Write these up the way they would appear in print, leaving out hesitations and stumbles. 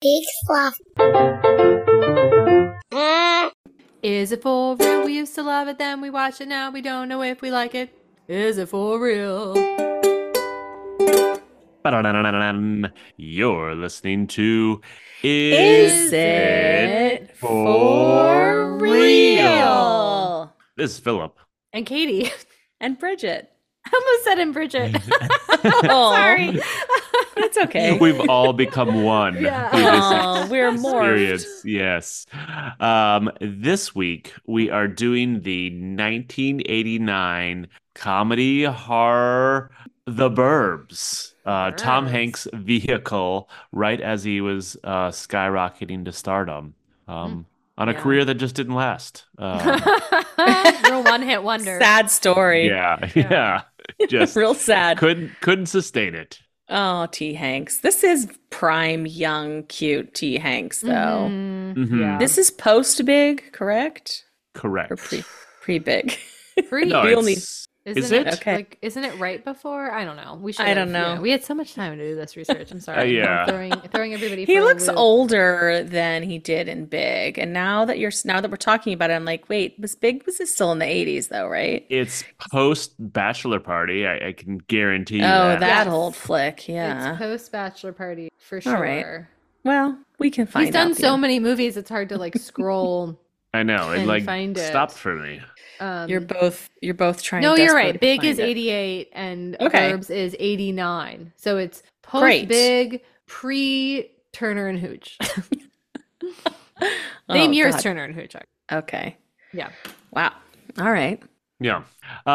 Big fluff. Is it for real? We used to love it, then we watch it, now we don't know if we like it. Is it for real? You're listening to Is it for real? This is Philip. And Katie. And Bridget. I almost said in Bridget. Oh, Sorry. It's okay. We've all become one. Yeah. through this Oh, we're morphed. experience. Yes. This week we are doing the 1989 comedy horror The Burbs. Tom Burbs. Hanks' vehicle right as he was skyrocketing to stardom. On a Yeah. career that just didn't last. Real one-hit wonder. Sad story. Yeah. Just Real sad. couldn't sustain it. Oh, T. Hanks. This is prime, young, cute T. Hanks, though. Mhm. Yeah. This is post-big, correct? Correct. Or pre-big? Pre- No, We only- is it? Okay. Like, isn't it right before? I don't know. We should. I don't know. We had so much time to do this research. I'm sorry. Yeah. I'm throwing everybody. He for a looks loop. older than he did in Big. And now that we're talking about it, I'm like, wait, was this still in the 80s though, right? It's post bachelor party. I can guarantee you Oh, that. that Yes. old flick, yeah. It's post bachelor party for sure. All right. Well, we can find He's done out. so many movies. It's hard to like scroll. I know. It And like find it. stopped for me. You're both trying. No, you're desperately right. to Big find is it. 88 and Okay. Burbs is 89. So it's post Great. Big, pre Turner and Hooch. Oh, Same year as God. Turner and Hooch. Okay. Yeah. Wow. All right. Yeah.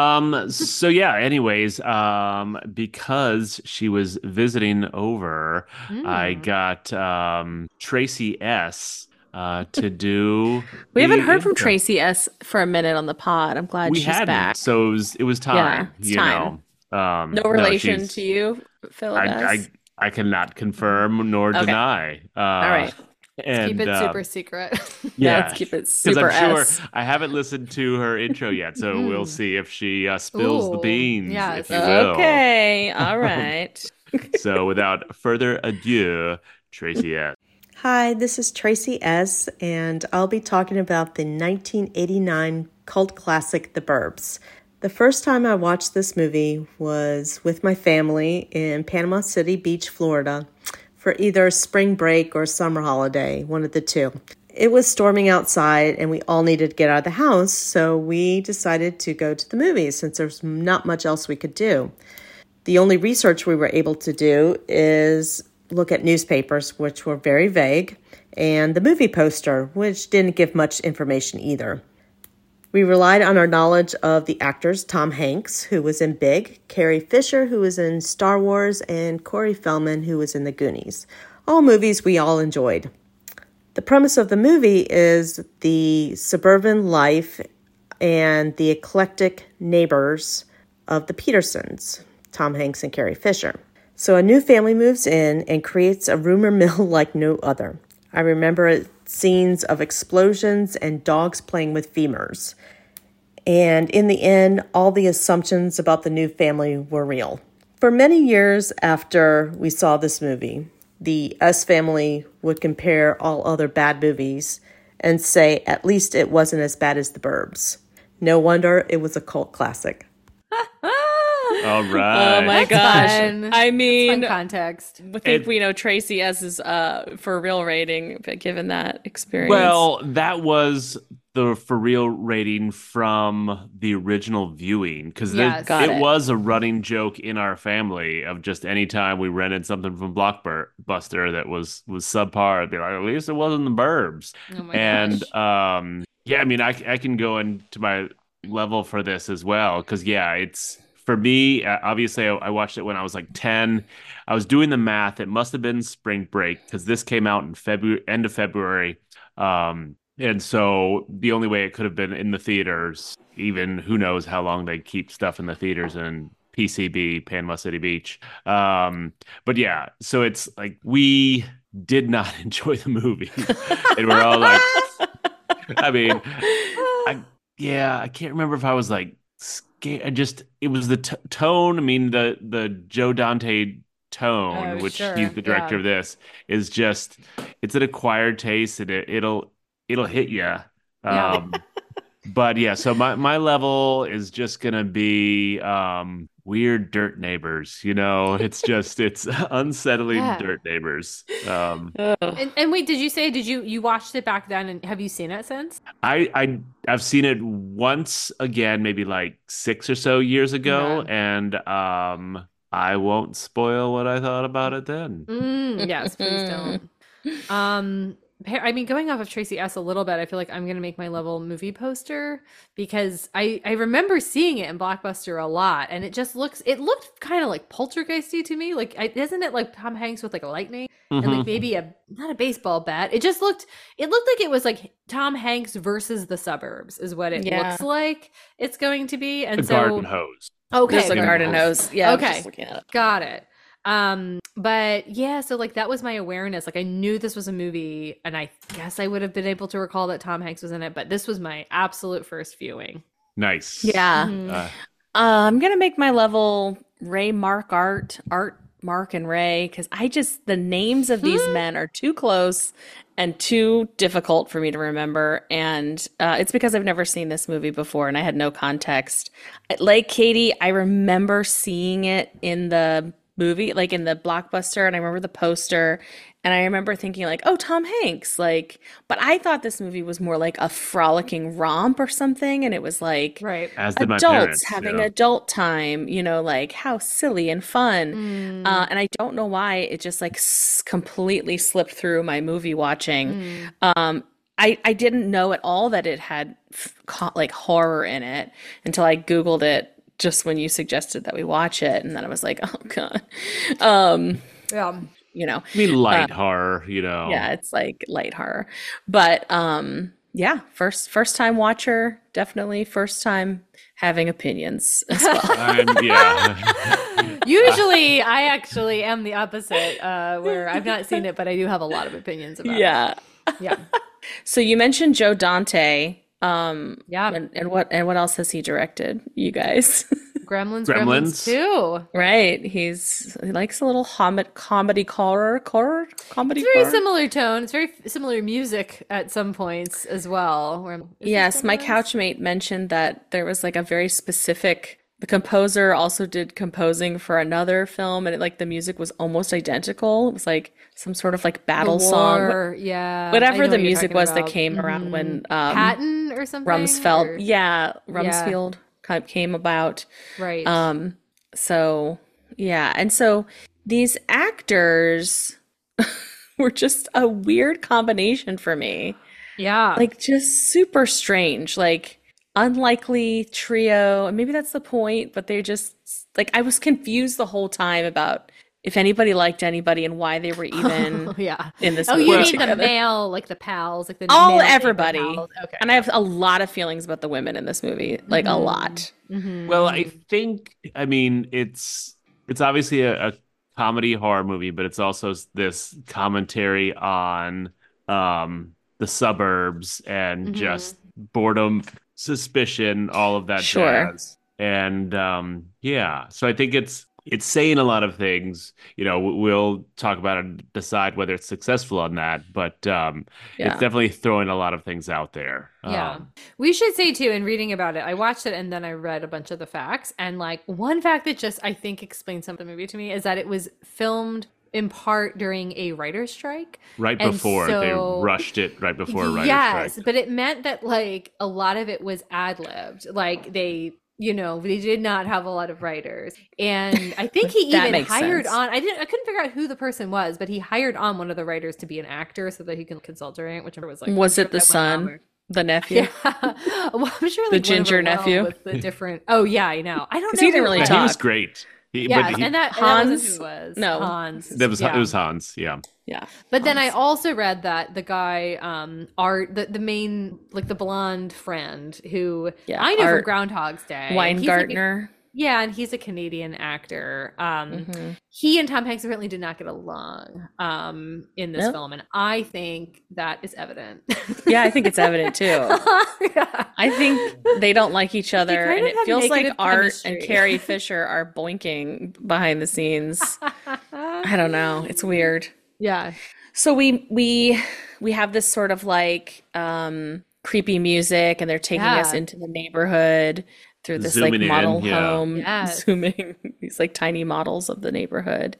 So yeah, anyways, because she was visiting over, I got Tracy S to do We haven't the heard from intro. Tracy S for a minute on the pod. I'm glad We she's hadn't, back. so it was time, Yeah, it's time. know. No No, relation she's- to you, Philip S? I cannot confirm nor Okay. deny. All right. And Keep it super secret. Yeah, let's keep it 'cause super I'm sure S. I haven't listened to her intro yet, so we'll see if she spills the Ooh, beans, yes. if you will. Okay. All right. So without further ado, Tracy S. Hi, this is Tracy S., and I'll be talking about the 1989 cult classic, The Burbs. The first time I watched this movie was with my family in Panama City Beach, Florida, for either spring break or summer holiday, one of the two. It was storming outside, and we all needed to get out of the house, so we decided to go to the movies since there's not much else we could do. The only research we were able to do is look at newspapers, which were very vague, and the movie poster, which didn't give much information either. We relied on our knowledge of the actors Tom Hanks, who was in Big, Carrie Fisher, who was in Star Wars, and Corey Feldman, who was in The Goonies. All movies we all enjoyed. The premise of the movie is the suburban life and the eclectic neighbors of the Petersons, Tom Hanks and Carrie Fisher. So a new family moves in and creates a rumor mill like no other. I remember scenes of explosions and dogs playing with femurs. And in the end, all the assumptions about the new family were real. For many years after we saw this movie, the S family would compare all other bad movies and say at least it wasn't as bad as The Burbs. No wonder it was a cult classic. All right. Oh my That's gosh. fun. I mean, Fun context. I think we know Tracy S's for real rating, but given that experience. Well, that was the for real rating from the original viewing, because Yes. Got it it. was a running joke in our family of just any time we rented something from Blockbuster that was subpar, it'd be like, at least it wasn't The Burbs. Oh my And gosh. yeah, I mean, I can go into my level for this as well, because yeah, it's for me. Obviously, I watched it when I was like 10. I was doing the math; it must have been spring break because this came out in February, end of February. And so the only way it could have been in the theaters, even who knows how long they keep stuff in the theaters in PCB, Panama City Beach. But yeah, so it's like we did not enjoy the movie, and we're all like, I mean, I can't remember if I was like scared. It was the tone. I mean, the Joe Dante tone, Oh, which sure. he's the director Yeah. of this, is just it's an acquired taste, and it'll hit you. Yeah. But yeah, so my level is just gonna be weird dirt neighbors. It's unsettling Yeah. dirt neighbors. Ugh. And wait, did you watched it back then and have you seen it since? I've seen it once again, maybe like 6 or so years ago, Okay. and I won't spoil what I thought about it then. Yes, please don't. I mean, going off of Tracy S a little bit, I feel like I'm gonna make my level movie poster because I remember seeing it in Blockbuster a lot, and it looked kind of like poltergeisty to me. Like, isn't it like Tom Hanks with like a lightning and like Mhm. maybe not a baseball bat? It looked like it was like Tom Hanks versus The Suburbs is what it Yeah. looks like it's going to be, A and garden so hose. okay, There's a garden hose. Yeah, I was Okay. just looking at it. got it. But yeah, so like that was my awareness. Like I knew this was a movie, and I guess I would have been able to recall that Tom Hanks was in it, but this was my absolute first viewing. Nice. Yeah. Mhm. I'm gonna make my level Ray Mark Art Mark and Ray because the names of these men are too close and too difficult for me to remember, and it's because I've never seen this movie before and I had no context. Like Katie, I remember seeing it in the movie, like in the Blockbuster, and I remember the poster, and I remember thinking like, "Oh, Tom Hanks!" Like, but I thought this movie was more like a frolicking romp or something, and it was like Right. As did my adults parents. having Yeah. adult time, like how silly and fun. Mm. And I don't know why it just like completely slipped through my movie watching. I didn't know at all that it had like horror in it until I Googled it just when you suggested that we watch it. And then I was like, oh God. Yeah. I mean light horror. yeah, it's like light horror. But yeah, first time watcher, definitely first time having opinions as well. Yeah. Usually, I actually am the opposite, where I've not seen it, but I do have a lot of opinions about Yeah. it. Yeah. So you mentioned Joe Dante. Yeah. And what else has he directed, you guys? Gremlins Gremlins. too. Right. He likes a little comedy horror. Comedy It's very horror. similar tone. It's very similar music at some points as well. Is this Yes, my Gremlins? couchmate mentioned that there was like a very specific. The composer also did composing for another film, and the music was almost identical. It was like some sort of like battle The song, War, yeah. I whatever know the what you're music talking was that about. came around when Patton or something. Rumsfeld, or- Rumsfeld came about. Right. So yeah, and so these actors were just a weird combination for me. Yeah. Like just super strange, like unlikely trio. And maybe that's the point, but they're just like I was confused the whole time about if anybody liked anybody and why they were even yeah. in this Oh, movie you mean the together. male, like the pals, like the All male everybody. pals. Okay. And I have a lot of feelings about the women in this movie, like a lot. Well, I mean, it's obviously a comedy horror movie, but it's also this commentary on the suburbs and just boredom, suspicion, all of that Sure. jazz. And yeah, so I think it's saying a lot of things. We'll talk about it and decide whether it's successful on that, but it's definitely throwing a lot of things out there. Yeah. We should say too, in reading about it, I watched it and then I read a bunch of the facts. And like one fact that just I think explains some of the movie to me is that it was filmed in part during a writer's strike. Right And before they so- rushed it, right before a writer's Yes, strike. but it meant that like a lot of it was ad-libbed. Like they did not have a lot of writers. And I think he That even makes hired sense. on, I couldn't figure out who the person was, but he hired on one of the writers to be an actor so that he can consult during it, which was like, Was it that the went son, on. the nephew? Yeah. Well, I'm sure like The ginger one of them nephew? with the different. Oh yeah, I know. I don't know. 'Cause he didn't who really it was. Yeah, he was talk. great. Yes, But and that Hans? wasn't who it was. No. Hans. it was Yeah. Hans. Yeah. Yeah. But then I also read that the guy, Art, the main, like the blonde friend who Yeah, I know from Art Groundhog's Day. He's like a- Weingartner. yeah, and he's a Canadian actor. Mhm. He and Tom Hanks apparently did not get along in this Nope. film, and I think that is evident. Yeah, I think it's evident too. Yeah. I think they don't like each other, kind and of it have feels like negative Art chemistry. and Carrie Fisher are boinking behind the scenes. I don't know. It's weird. Yeah. So we have this sort of like creepy music, and they're taking us Yeah. into the neighborhood through this like Zooming in, model yeah. home, Yes. zooming these like tiny models of the neighborhood.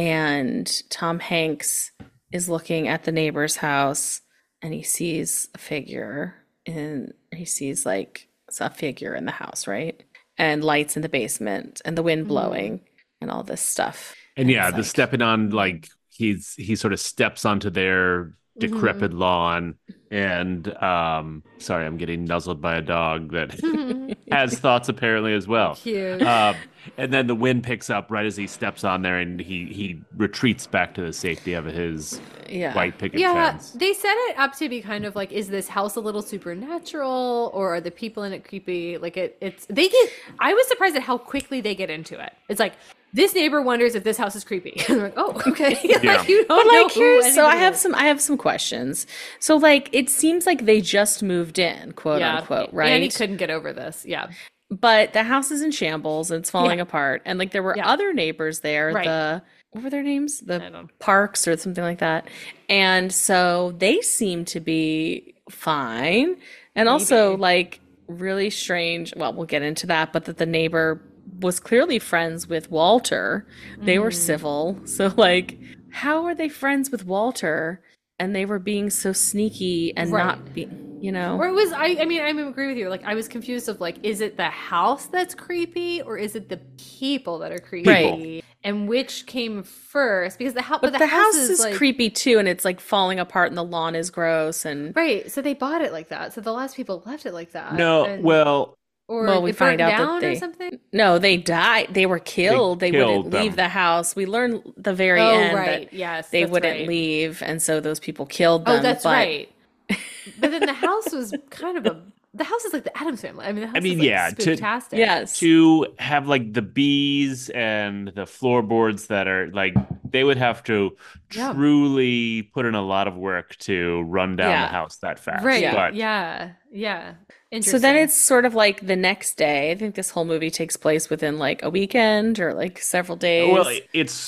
And Tom Hanks is looking at the neighbor's house, and he sees a figure, and he sees like a figure in the house, right? And lights in the basement and the wind Mhm. blowing and all this stuff. And And yeah, it's the like, stepping on, like he sort of steps onto their Mhm. decrepit lawn, and sorry, I'm getting nuzzled by a dog that has thoughts apparently as well. Cute. And then the wind picks up right as he steps on there, and he retreats back to the safety of his yeah. white picket Yeah, fence. they set it up to be kind of like, is this house a little supernatural, or are the people in it creepy? Like it's they get. I was surprised at how quickly they get into it. It's like this neighbor wonders if this house is creepy. And I'm like, oh, okay. Yeah. Like, you don't But know like who here's so anybody is. I have some questions. So like it seems like they just moved in, quote Yeah, unquote, Annie right? couldn't get over this. Yeah, But the house is in shambles and it's falling yeah, apart. And like there were yeah. other neighbors there, Right. the what were their names? The I don't. Parks or something like that. And so they seem to be fine. And also Maybe. like really strange. Well, we'll get into that, but that the neighbor was clearly friends with Walter. They were Mm, civil. So like how are they friends with Walter and they were being so sneaky and right. not being, Or it was. I mean, I agree with you. Like, I was confused of like, is it the house that's creepy, or is it the people that are Right. creepy, and which came first? Because the house, but But the the house house is is like. creepy too, and it's like falling apart, and the lawn is gross. And Right. So they bought it like that. So the last people left it like that. No, And well, or well, we it find burnt out that down or something. no, they died. They were they killed. They wouldn't killed leave them. the house. We learn the very Oh, end that right. Yes, they that's wouldn't right. leave, and so those people killed Oh, them. that's But right. But then the house was kind of a the house is like the Addams Family. I mean, the I house is mean, like yeah, spooktastic. yes, to have like the bees and the floorboards that are like they would have to Yeah. truly put in a lot of work to run down the yeah. house that fast. Right. Yeah. But Yeah. Yeah. So then Interesting. it's sort of like the next day. I think this whole movie takes place within like a weekend or like several well, days.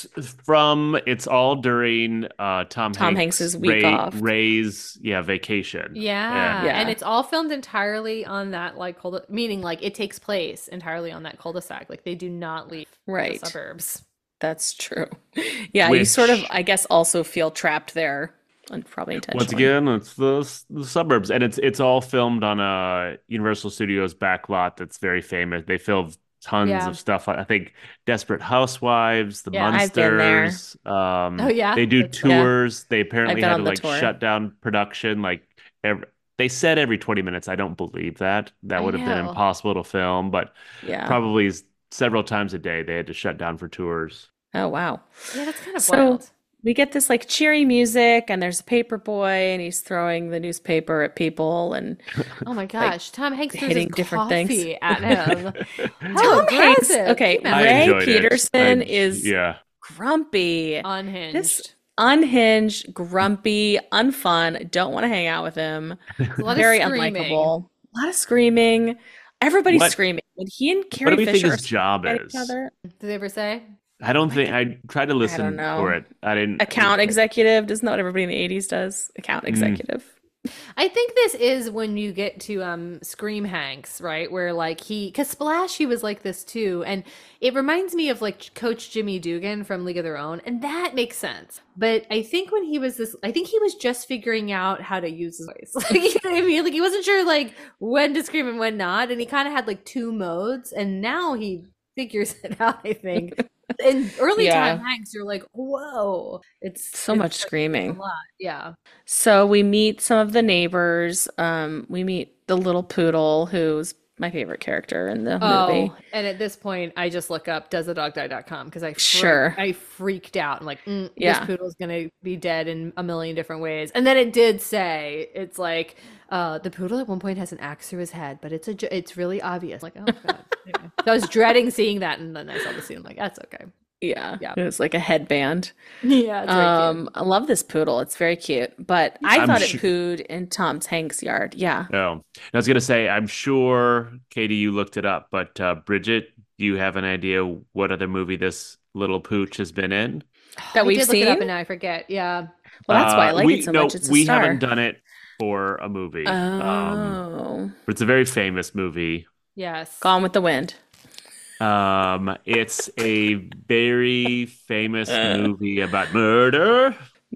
it's all during Tom Tom Hanks' Hanks's week off. Ray's vacation. Yeah. And And Yeah, it's all filmed entirely on that like meaning like it takes place entirely on that cul-de-sac. Like they do not leave the right. suburbs. That's true. Yeah, you sort of, which I guess, also feel trapped there, and probably once intentionally. again, it's the suburbs, and it's all filmed on a Universal Studios back lot that's very famous. They filmed tons Yeah. of stuff. I think Desperate Housewives, The Yeah. I've been there. Munsters. Oh yeah. They do That's fun. Yeah, tours. They I've apparently been had on to the like tour. shut down production. Like they said every 20 minutes. I don't believe that. That I would have been know. impossible to film, but Yeah. probably several times a day they had to shut down for tours. Oh, wow. Yeah, that's kind of So wild. we get this like cheery music, and there's a paper boy, and he's throwing the newspaper at people, and Oh my like gosh, Tom Hanks throws his hitting different things. coffee at him. How Tom Hanks, aggressive. okay, Keep him I out. Ray enjoyed it. Peterson is Yeah. grumpy. This Unhinged. unhinged, grumpy, unfun. Don't want to hang out with him. There's a lot of Very screaming. unlikable. A lot of screaming. Everybody's What screaming. When he and what do Carrie we think Fisher are his job screaming at each is? other, Did they ever say? I don't think like I tried to I don't listen for know. it. I didn't. Account executive, isn't that what everybody in the 80s does? Account Mm. executive. I think this is when you get to Scream Hanks, right? Where like cause Splash, he was like this too, and it reminds me of like Coach Jimmy Dugan from League of Their Own, and that makes sense. But I think when he was this, I think he was just figuring out how to use his voice. Like, you know what I mean? Like he wasn't sure like when to scream and when not, and he kind of had like two modes, and now he figures it out. I think. In early Tom Yeah. Hanks, you're like, whoa, So much it's a screaming. lot, yeah. So we meet some of the neighbors. We meet the little poodle, who's my favorite character in the movie. Oh, and at this point, I just look up doesthedogdie.com because Sure. I freaked out. I'm like, this Yeah. poodle's gonna be dead in a million different ways. And then it did say it's like the poodle at one point has an axe through his head, but it's really obvious. Like, oh god. Anyway. So I was dreading seeing that, and then I saw the scene. I'm like, that's okay. Yeah. Yeah. It was like a headband. Yeah, it's very cute. I love this poodle. It's very cute. But I I'm thought it sure. pooed in Tom Hanks' yard. Yeah. Oh, I was gonna say, I'm sure, Katie, you looked it up, but Bridget, do you have an idea what other movie this little pooch has been in? that I we've did look it up seen? and now I forget. Yeah. Well, that's why I like it so much. It's a we star. haven't done it for a movie. Oh, But it's a very famous movie. Yes. Gone with the Wind. It's a very famous movie about murder.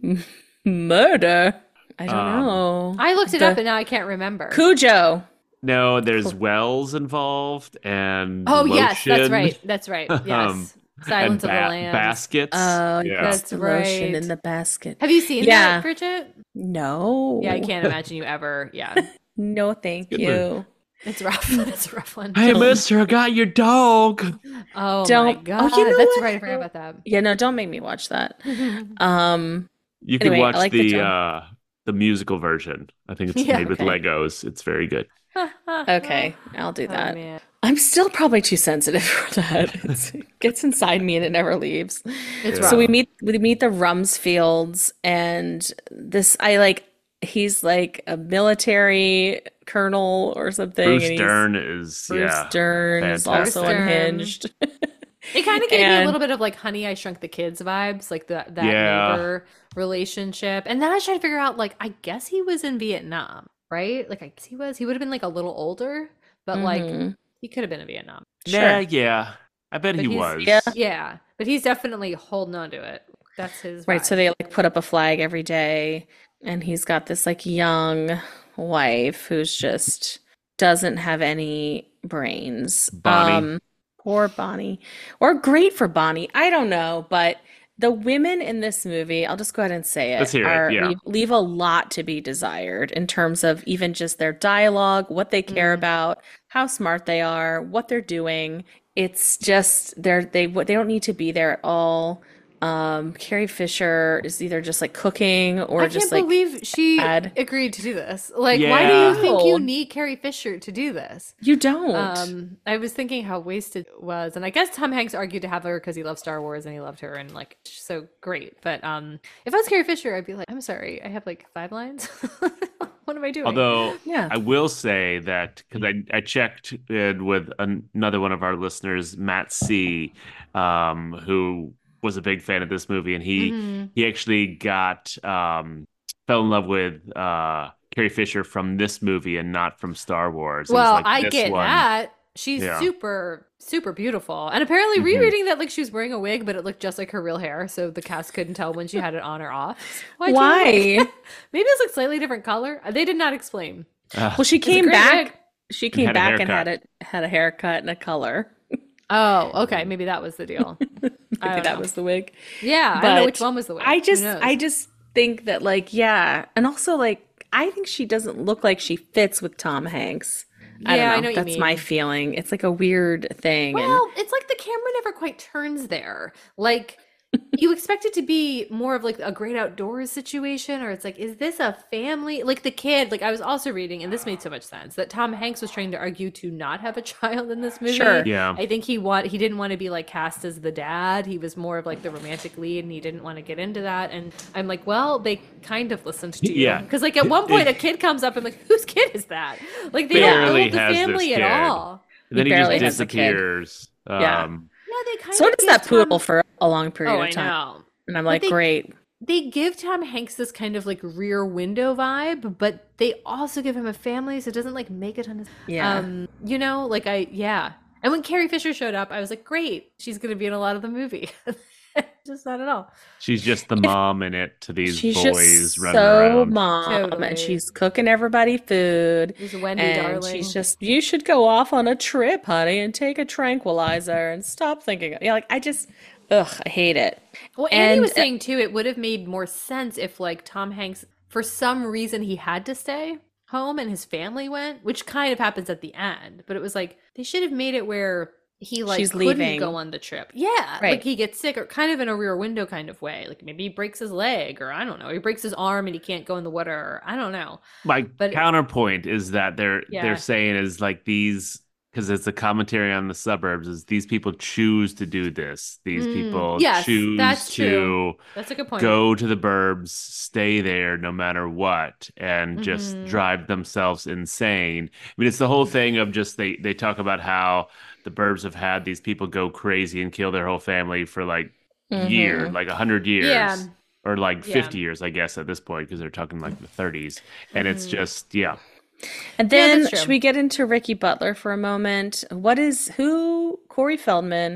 Murder. I don't Um, know. I looked it The- up and now I can't remember. Cujo. No, there's wells involved and Oh, yes, that's lotion. right. That's right. Yes. Silence of the Lambs. Baskets. Oh, Yeah. yes, That's the lotion right. in the basket. Have you seen Yeah. that, Bridget? No. Yeah, I can't imagine you ever. Yeah. No, thank Good you. It's rough. It's a rough one. Hey, mister, I got your dog. Oh my Don't- god. oh, you know That's what? right. I forgot about that. Yeah, no, don't make me watch that. You can Anyway, I watch like the the musical version. I think it's Yeah, made with okay. Legos. It's very good. Okay, I'll do Oh, that. man. I'm still probably too sensitive for that. It gets inside me and it never leaves. It's Yeah. rough. So we meet the Rumsfields, and he's like a military colonel or something. Bruce and he's- Dern is Bruce Dern is fantastic. also Bruce Dern. unhinged. It kind of gave me a And- little bit of like Honey, I Shrunk the Kids vibes, like that Yeah. neighbor relationship. And then I was trying to figure out, like, I guess he was in Vietnam, right? Like, I guess he was. He would have been like a little older, but like Mhm. he could have been in Vietnam. Yeah. I bet But he he's- was. yeah. Yeah, but he's definitely holding on to it. That's his Right, so vibe. they like put up a flag every day, and he's got this like young wife who's just doesn't have any brains. Bonnie. Poor Bonnie. Or great for Bonnie. I don't know, but the women in this movie, I'll just go ahead and say it, Let's hear it, yeah. leave a lot to be desired in terms of even just their dialogue, what they care about, how smart they are, what they're doing. It's just they don't need to be there at all. Carrie Fisher is either just like cooking or I just can't like believe she bad. agreed to do this. Like, why do Yeah. you think you No. need Carrie Fisher to do this? you don't. I was thinking how wasted it was, and I guess Tom Hanks argued to have her because he loved Star Wars and he loved her, and like, so great. But if I was Carrie Fisher, I'd be like, I'm sorry, I have like 5 lines. What am I doing? Although Yeah. I will say that because I checked in with another one of our listeners, Matt C, who was a big fan of this movie, and Mhm. he actually got fell in love with Carrie Fisher from this movie and not from Star Wars. It was Well, like I this get one. that. She's Yeah. super, super beautiful. And apparently Mhm. rereading that, like, she was wearing a wig, but it looked just like her real hair, so the cast couldn't tell when she had it on or off. Why'd you Why? wig? Maybe it's like slightly different color. They did not explain. Well, she a came great back. wig. She came had a back and haircut. had a haircut and a color. Oh, okay. Maybe that was the deal. I Maybe don't that know. was the wig. Yeah, I don't know But which one was the wig. I Who just knows? I just think that like yeah, and also like I think she doesn't look like she fits with Tom Hanks. I Yeah, I don't know know. what you That's my mean. feeling. It's like a weird thing. Well, it's like the camera never quite turns there. Like you expect it to be more of like a great outdoors situation, or it's like, is this a family? Like the kid, like I was also reading, and this made so much sense, that Tom Hanks was trying to argue to not have a child in this movie. Sure. Yeah. I think he didn't want to be like cast as the dad. He was more of like the romantic lead, and he didn't want to get into that. And I'm like, well, they kind of listened to you. Yeah. Because like at one point a kid comes up and like, whose kid is that? Like they Barely don't build the has this family at kid. all. And then He he barely just has a kid. disappears. Yeah. Yeah, they kind so of does give that poodle Tom- for a long period Oh, of I time. know. And I'm But like, they- great. They give Tom Hanks this kind of like rear window vibe, but they also give him a family, so it doesn't like make a ton of Yeah. you know, like yeah. And when Carrie Fisher showed up, I was like, great, she's gonna be in a lot of the movie. Just not at all. She's just the mom in it to these She's boys just running so around. mom, Totally. and she's cooking everybody food. She's Wendy, And darling. she's just, you should go off on a trip, honey, and take a tranquilizer and stop thinking. Yeah, like I just, I hate it. Well, Andy And, was saying too, it would have made more sense if like Tom Hanks, for some reason, he had to stay home and his family went, which kind of happens at the end. But it was like they should have made it where he like She's couldn't leaving. go on the trip. Yeah, Right. like he gets sick, or kind of in a rear window kind of way. Like maybe he breaks his leg, or I don't know, he breaks his arm and he can't go in the water. Or I don't know. My But- counterpoint is that they're Yeah. saying is like these, because it's a commentary on the suburbs, is these people choose to do this. These people yes, choose that's to true. That's a good point. go to the burbs, stay there no matter what, and just Mhm. drive themselves insane. I mean, it's the whole thing of just they talk about how the burbs have had these people go crazy and kill their whole family for like year, like 100 years. Yeah. Or like Yeah. 50 years, I guess, at this point, because they're talking like the 30s. And it's just, yeah. And Yeah, then that's true. should we get into Ricky Butler for a moment? Corey Feldman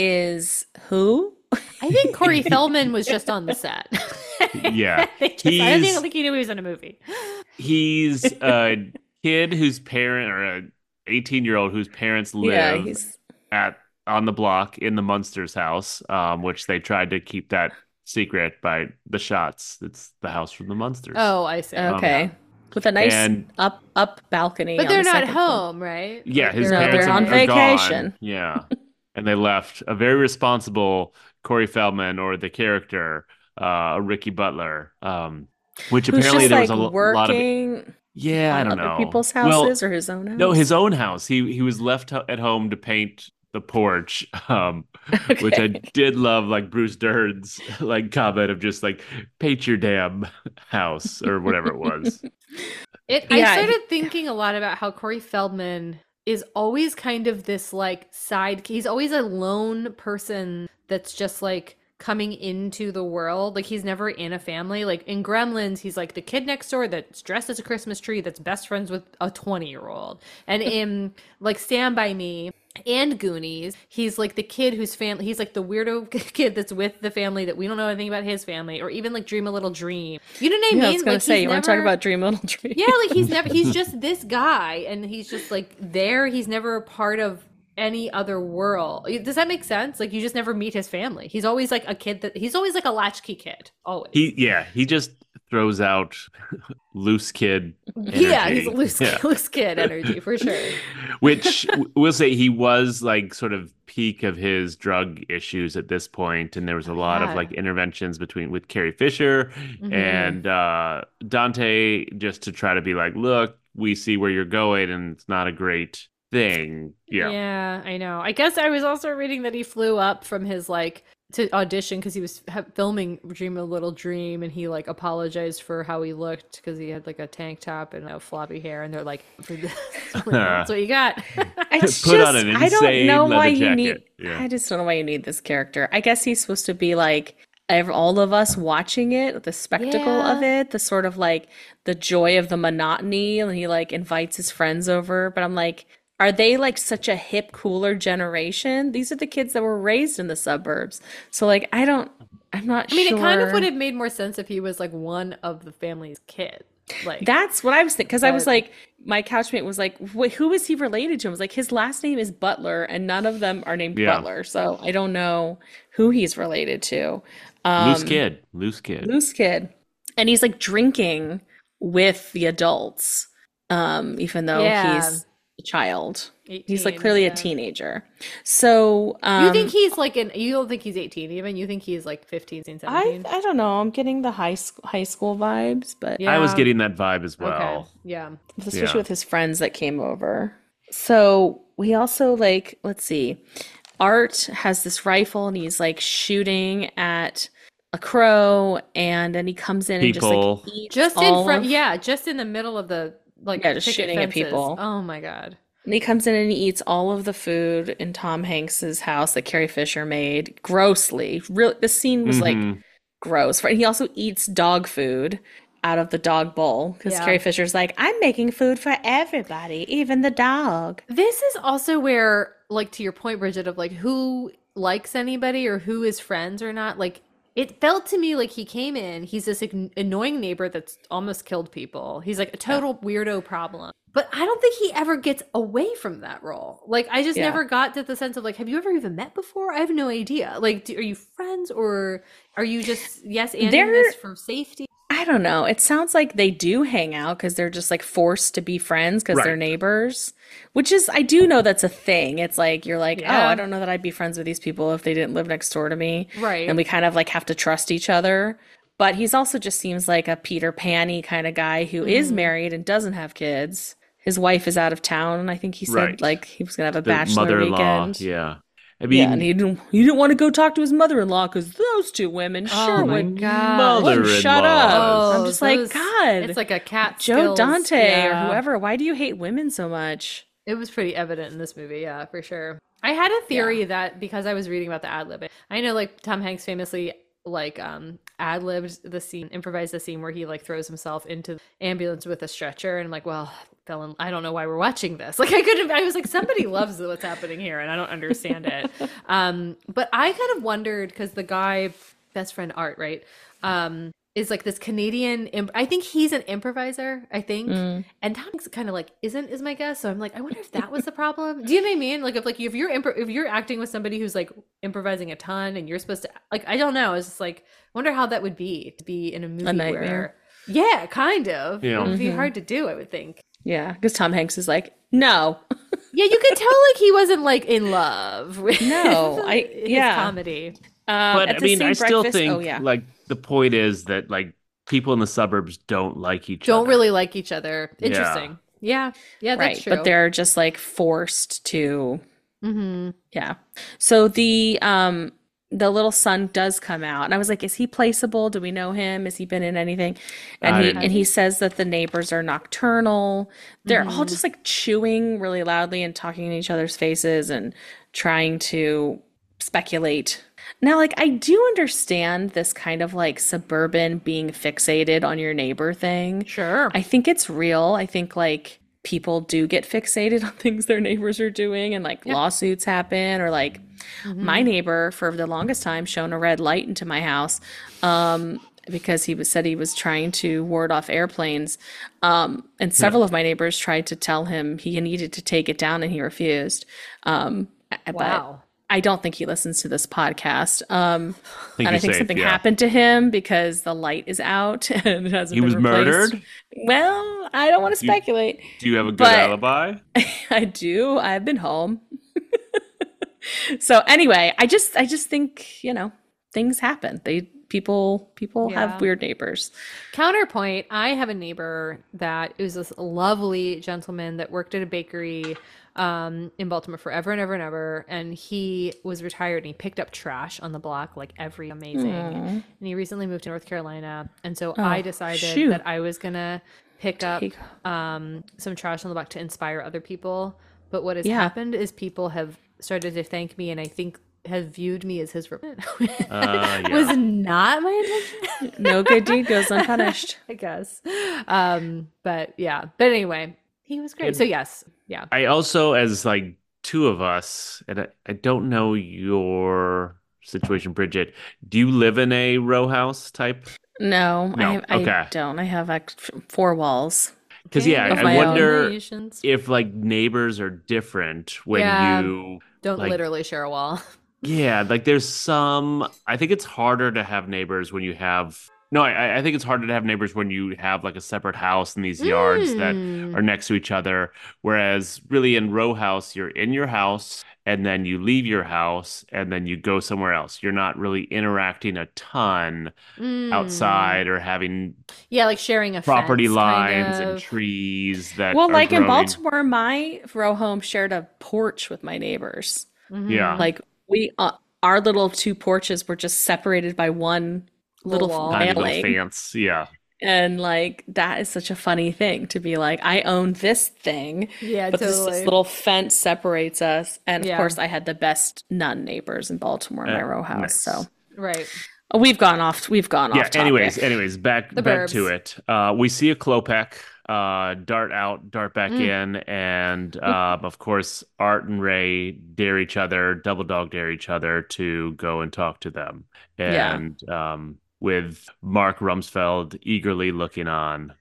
is who? I think Corey Feldman was just on the set. Yeah. I don't think he knew he was in a movie. He's a kid whose parent, or a 18-year-old whose parents Yeah, live he's on the block in the Munsters house, which they tried to keep that secret by the shots. It's the house from the Munsters. Oh, I see. okay. With a nice and- up balcony. But on they're the not second floor. home, right? Yeah, Like, his they're parents they're on are vacation. gone. Yeah. And they left a very responsible Corey Feldman, or the character, Ricky Butler, which Who's apparently just there like was a lot of. working Yeah, I on don't other know. people's Well, houses or his own house? no, his own house. He was left at home to paint the porch, which I did love, like Bruce Dern's like comment of just like paint your damn house or whatever it was. I Yeah, started thinking a lot about how Corey Feldman is always kind of this like side. He's always a lone person that's just like coming into the world. Like he's never in a family. Like in Gremlins, he's like the kid next door that's dressed as a Christmas tree that's best friends with a 20-year-old. And in like Stand By Me and Goonies, he's like the kid whose family, he's like the weirdo kid that's with the family that we don't know anything about his family, or even like Dream a Little Dream. You know what I mean? Yeah, I was gonna Like, say he's you want to talk never- about Dream a Little Dream. Yeah, like he's just this guy, and he's just like there. He's never a part of any other world. Does that make sense? Like you just never meet his family. He's always like a kid he's always like a latchkey kid. Always. He just throws out loose kid energy. Yeah, he's a loose, Yeah. loose kid energy for sure. Which we'll say he was like sort of peak of his drug issues at this point, and there was a lot of Yeah. like interventions with Carrie Fisher Mhm. and Dante, just to try to be like, look, we see where you're going, and it's not a great thing. Yeah. I know. I guess I was also reading that he flew up from his like to audition because he was filming Dream a Little Dream, and he like apologized for how he looked because he had like a tank top and floppy hair, and they're like, for this, that's what you got. Put on an I don't insane know why leather you need. jacket. Yeah. I just don't know why you need this character. I guess he's supposed to be like all of us watching it, the spectacle of it, the sort of like the joy of the monotony, and he like invites his friends over. But I'm like, are they like such a hip, cooler generation? These are the kids that were raised in the suburbs. So like, I'm not I mean, sure. it kind of would have made more sense if he was like one of the family's kids. Like That's what I was thinking. Because I was But- like, my couchmate was like, wait, who is he related to? I was like, his last name is Butler, and none of them are named Yeah. Butler. So I don't know who he's related to. Loose kid. Loose kid. And he's like drinking with the adults, even though Yeah. he's a child. He's like 18, clearly yeah. a teenager. So You think he's like you don't think he's 18 even? You think he's like 15, 16, 17? I don't know. I'm getting the high school vibes, but Yeah. I was getting that vibe as well. Okay. Yeah. especially Yeah. with his friends that came over. So we also like, let's see, Art has this rifle and he's like shooting at a crow, and then he comes in and just People. like eats Just in all front, of- yeah, just in the middle of the like Yeah, just picket shooting at fences. people. Oh my god. And he comes in and he eats all of the food in Tom Hanks's house that Carrie Fisher made grossly. Really, this scene was like Mhm. gross. And he also eats dog food out of the dog bowl because Yeah. Carrie Fisher's like, I'm making food for everybody, even the dog. This is also where, like, to your point, Bridget, of like who likes anybody or who is friends or not. Like, it felt to me like he came in, he's this annoying neighbor that's almost killed people. He's like a total weirdo problem. But I don't think he ever gets away from that role. Like, I just Yeah. never got to the sense of like, have you ever even met before? I have no idea. Like, are you friends or are you just yes and They're- this for safety? I don't know. It sounds like they do hang out because they're just like forced to be friends because they're Right. neighbors, which is, I do know that's a thing. It's like, you're like, oh, Yeah. I don't know that I'd be friends with these people if they didn't live next door to me. Right. And we kind of like have to trust each other. But he's also just seems like a Peter Pan-y kind of guy who is married and doesn't have kids. His wife is out of town. I think he said Right. like he was gonna have a The bachelor mother-in-law. weekend. Yeah. I Yeah, and mean, he didn't want to go talk to his mother-in-law because those two women sure my would God. wouldn't shut up. I'm just like, those- God, It's like a cat Joe skills. Dante Yeah. or whoever. Why do you hate women so much? It was pretty evident in this movie, yeah, for sure. I had a theory that because I was reading about the ad lib, I know like Tom Hanks famously like ad libbed the scene, improvised the scene where he like throws himself into the ambulance with a stretcher, and I'm like, well, I don't know why we're watching this. Like I was like, somebody loves what's happening here, and I don't understand it. But I kind of wondered because the guy, best friend Art, right? Is like this Canadian. I think he's an improviser. I think, and Tom Hanks kind of like isn't, is my guess. So I'm like, I wonder if that was the problem. Do you know what I mean? Like if you're acting with somebody who's like improvising a ton, and you're supposed to like, I don't know. It's just like, wonder how that would be to be in a movie where, yeah, kind of. Yeah, it would be hard to do, I would think. Yeah, because Tom Hanks is like, no. Yeah, you could tell like he wasn't like in love with his comedy. But I mean, I still think like the point is that like people in the suburbs don't like each other. Don't really like each other. Interesting. Yeah, that's true. But they're just like forced to. Yeah. So the little son does come out, and I was like, is he placeable? Do we know him? Has he been in anything? And he says that the neighbors are nocturnal. They're all just like chewing really loudly and talking in each other's faces and trying to speculate. Now, like, I do understand this kind of like suburban being fixated on your neighbor thing. Sure. I think it's real. I think like people do get fixated on things their neighbors are doing, and like lawsuits happen, or like my neighbor for the longest time shone a red light into my house because said he was trying to ward off airplanes. And several of my neighbors tried to tell him he needed to take it down, and he refused. But I don't think he listens to this podcast. And I think something happened to him because the light is out and it hasn't been replaced. He was murdered? Well, I don't want to speculate. Do you have a good alibi? I do. I've been home. So anyway, I just think, you know, things happen. People have weird neighbors. Counterpoint, I have a neighbor that is this lovely gentleman that worked at a bakery in Baltimore forever and ever and ever, and he was retired, and he picked up trash on the block like every amazing. And he recently moved to North Carolina, and so I decided that I was gonna pick up some trash on the block to inspire other people. But what has happened is people have started to thank me, and I think have viewed me as his replacement. Was not my intention. No good deed goes unpunished, I guess. But anyway, he was great. So yes. Yeah. I also, as like two of us, and I don't know your situation, Bridget. Do you live in a row house type? No. I don't. I have like 4 walls. Because I wonder if like neighbors are different when you don't literally share a wall. Yeah, like there's some. I think it's harder to have neighbors when you have. No, I think it's harder to have neighbors when you have like a separate house and these yards that are next to each other. Whereas really in row house, you're in your house and then you leave your house and then you go somewhere else. You're not really interacting a ton outside or having like sharing a property fence, lines and trees that like growing. In Baltimore, my row home shared a porch with my neighbors. Yeah. Like we our little 2 porches were just separated by one little railing. Fence, and like that is such a funny thing to be like, I own this thing, but this little fence separates us. And of course, I had the best nun neighbors in Baltimore in my row house. Nice. So we've gone off. Topic. Anyways, back to it. We see a Klopek dart back in, and of course Art and Ray double dog dare each other to go and talk to them, and with Mark Rumsfeld eagerly looking on.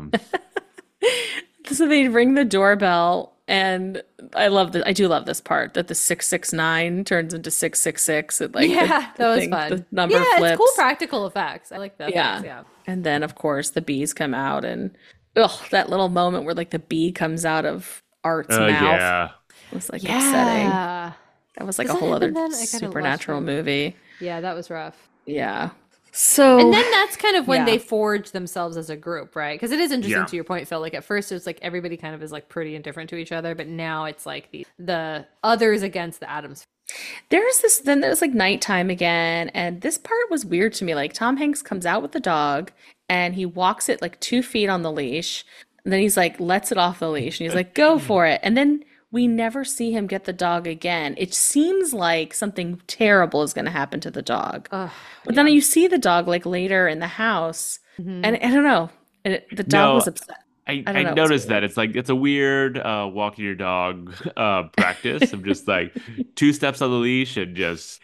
So they ring the doorbell, and I do love this part that the 669 turns into 666. That was fun. The number flips. It's cool practical effects. I like that. Yeah. And then of course the bees come out, and that little moment where like the bee comes out of Art's mouth. Yeah. It was like upsetting. That was like a whole other supernatural movie. Yeah, that was rough. Yeah. And then that's kind of when they forge themselves as a group, right? Because it is interesting to your point, Phil. Like at first it's like everybody kind of is like pretty indifferent to each other, but now it's like the others against the Addams. Then there's like nighttime again, and this part was weird to me. Like Tom Hanks comes out with the dog and he walks it like 2 feet on the leash, and then he's like lets it off the leash and he's like, go for it. And then we never see him get the dog again. It seems like something terrible is going to happen to the dog. Ugh, But then you see the dog like later in the house, and I don't know. The dog No, was upset. I I don't know. It was noticed that weird. it's like it's a weird walking your dog practice of just like 2 steps on the leash and just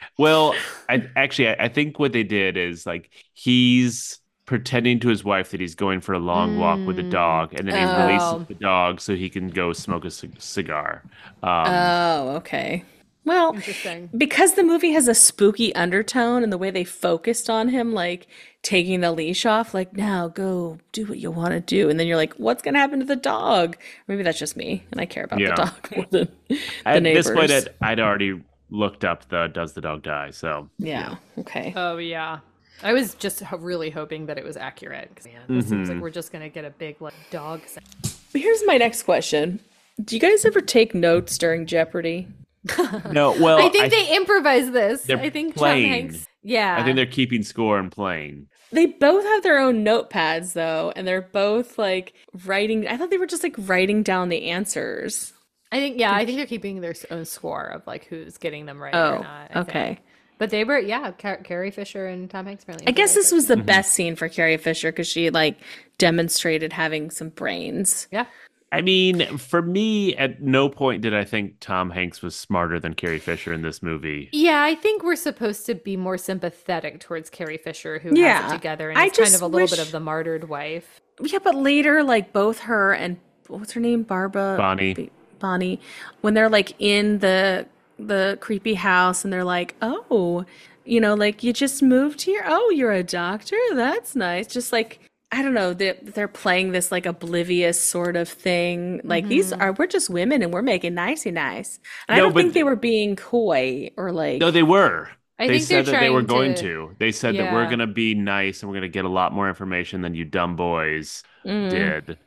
I think what they did is like he's pretending to his wife that he's going for a long walk with the dog, and then he releases Oh, the dog so he can go smoke a cigar. Um, Oh, okay. Well, interesting. because the movie has a spooky undertone and the way they focused on him, like taking the leash off, like, now go do what you want to do. And then you're like, what's going to happen to the dog? Maybe that's just me and I care about the yeah. dog more than the At this point, neighbors. I'd already looked up the "Does the dog die?" So yeah. Yeah, okay. Oh yeah. I was just really hoping that it was accurate because man, this seems like we're just gonna get a big like dog. But here's my next question. Do you guys ever take notes during Jeopardy? No, well, I think they improvise this. they're I think Tom playing. Hanks. Yeah. I think they're keeping score and playing. They both have their own notepads though, and they're both like writing. I thought they were just like writing down the answers. I think they're keeping their own score of like who's getting them right or Oh, not. I okay. think. But they were, Carrie Fisher and Tom Hanks apparently. I guess this was the Mm-hmm. best scene for Carrie Fisher because she like demonstrated having some brains. Yeah. I mean, for me, at no point did I think Tom Hanks was smarter than Carrie Fisher in this movie. Yeah, I think we're supposed to be more sympathetic towards Carrie Fisher, who has Yeah. it together and I is kind just of a little bit wish- of the martyred wife. Yeah, but later, like both her and what's her name, Barbara Bonnie. Bonnie, when they're like in the creepy house and they're like, oh, like you just moved here. Oh, you're a doctor. That's nice. Just like I don't know, they're playing this like oblivious sort of thing. Like we're just women and we're making nicey nice. And I No, don't but think they were being coy or like. No, they were. I They think they're said that they were trying going to- to. They said that we're Yeah. going to be nice and we're going to get a lot more information than you dumb boys did.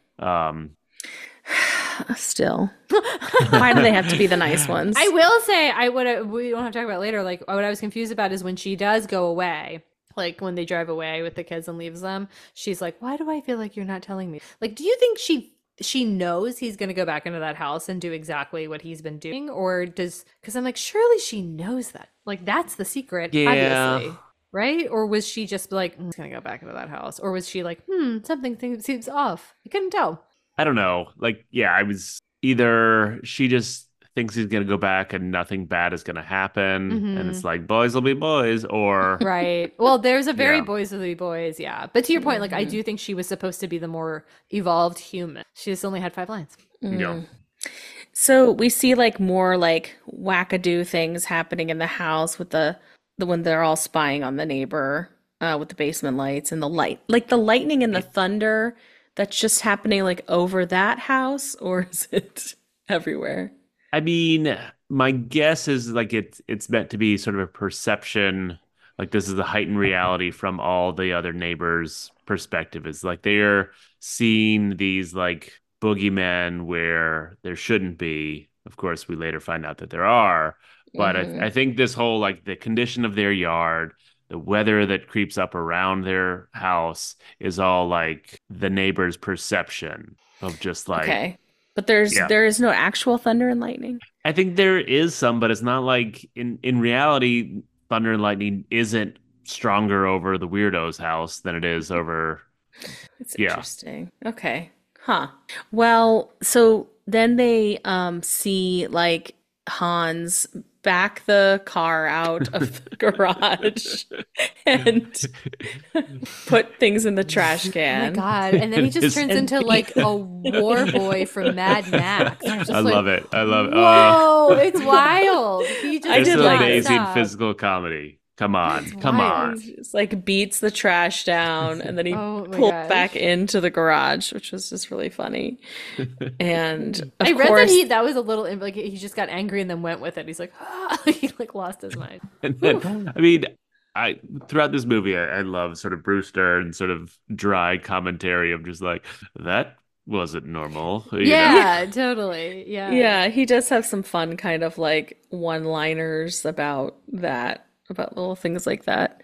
Still, why do they have to be the nice ones? I will say, we don't have to talk about it later. Like, what I was confused about is when she does go away, like when they drive away with the kids and leaves them, she's like, why do I feel like you're not telling me? Like, do you think she knows he's going to go back into that house and do exactly what he's been doing? Or because I'm like, surely she knows that. Like, that's the secret, Yeah. obviously. Right? Or was she just like, he's going to go back into that house? Or was she like, something seems off? I couldn't tell. I don't know. Like, yeah, I was either she just thinks he's going to go back and nothing bad is going to happen. And it's like, boys will be boys. Or, Right. Well, there's a very Yeah. boys will be boys, yeah. But to your point, like I do think she was supposed to be the more evolved human. She just only had 5 lines. So we see like more like wackadoo things happening in the house with the when they're all spying on the neighbor with the basement lights and the lightning and the thunder that's just happening like over that house, or is it everywhere? I mean, my guess is like it's meant to be sort of a perception. Like this is the heightened reality from all the other neighbors' perspective. Is like they're seeing these like boogeymen where there shouldn't be. Of course, we later find out that there are. But I think this whole like the condition of their yard, the weather that creeps up around their house is all like the neighbor's perception of just like. Okay. But Yeah. there is no actual thunder and lightning. I think there is some, but it's not like in reality, thunder and lightning isn't stronger over the weirdo's house than it is over. It's Yeah. interesting. Okay. Huh. Well, so then they see like Hans back the car out of the garage and put things in the trash Oh my can. god. And then he just It's- turns into like a war boy from Mad Max. I'm just I like, love it. I love it. Whoa, it's wild. He just I It's did an like it. amazing stop. physical comedy. Come on. Come wild. on. He just like beats the trash down and then he Oh my pulled gosh. back into the garage, which was just really funny. And of I read course, that was a little like he just got angry and then went with it. He's like, he like lost his mind. And then, I mean, throughout this movie, I love sort of Brewster and sort of dry commentary of just like that wasn't normal. You know? Yeah, totally. Yeah. yeah, he does have some fun kind of like one-liners about that, about little things like that.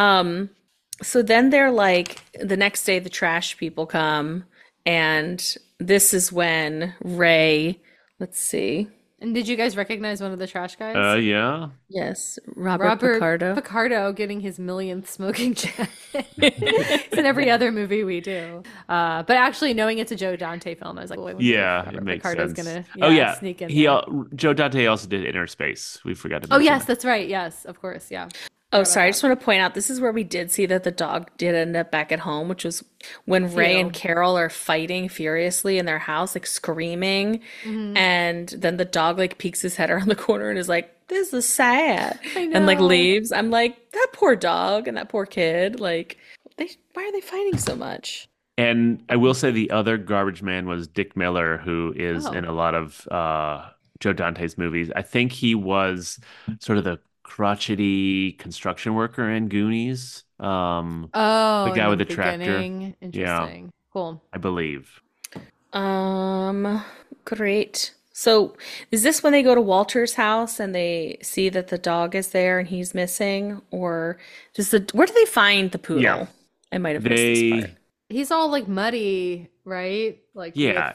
So then they're like the next day the trash people come and this is when Ray, let's see. And did you guys recognize one of the trash guys? Yeah. Yes, Robert Picardo. Picardo getting his millionth smoking jacket. It's in every other movie we do. But actually, knowing it's a Joe Dante film, I was like, well, I wonder if It makes Picardo's sense. gonna sneak in there. Joe Dante also did Inner Space. We forgot to Oh, mention yes, that. that's right. Yes, of course. Yeah. Oh, sorry. I just want to point out this is where we did see that the dog did end up back at home, which was when Ray and Carol are fighting furiously in their house, like screaming. And then the dog like peeks his head around the corner and is like, this is sad. And like leaves. I'm like, that poor dog and that poor kid. Like, why are they fighting so much? And I will say the other garbage man was Dick Miller, who is in a lot of Joe Dante's movies. I think he was sort of the crotchety construction worker in Goonies. The guy with the tractor. Interesting. Yeah. Cool. I believe. Great. So is this when they go to Walter's house and they see that the dog is there and he's missing? Or where do they find the poodle? Yeah. I might have missed this part. He's all like muddy, right? Like Yeah.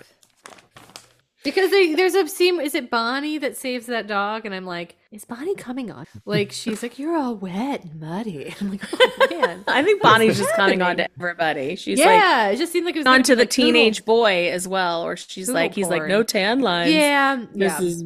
because there's a scene. Is it Bonnie that saves that dog? And I'm like, is Bonnie coming on? Like she's like, you're all wet and muddy. I'm like, oh man. I think Bonnie's just coming on to everybody. She's It just seemed like it was on gonna to be, the like, teenage boy as well, or she's Poodle like, he's like, porn. no tan lines. Yeah. Mrs.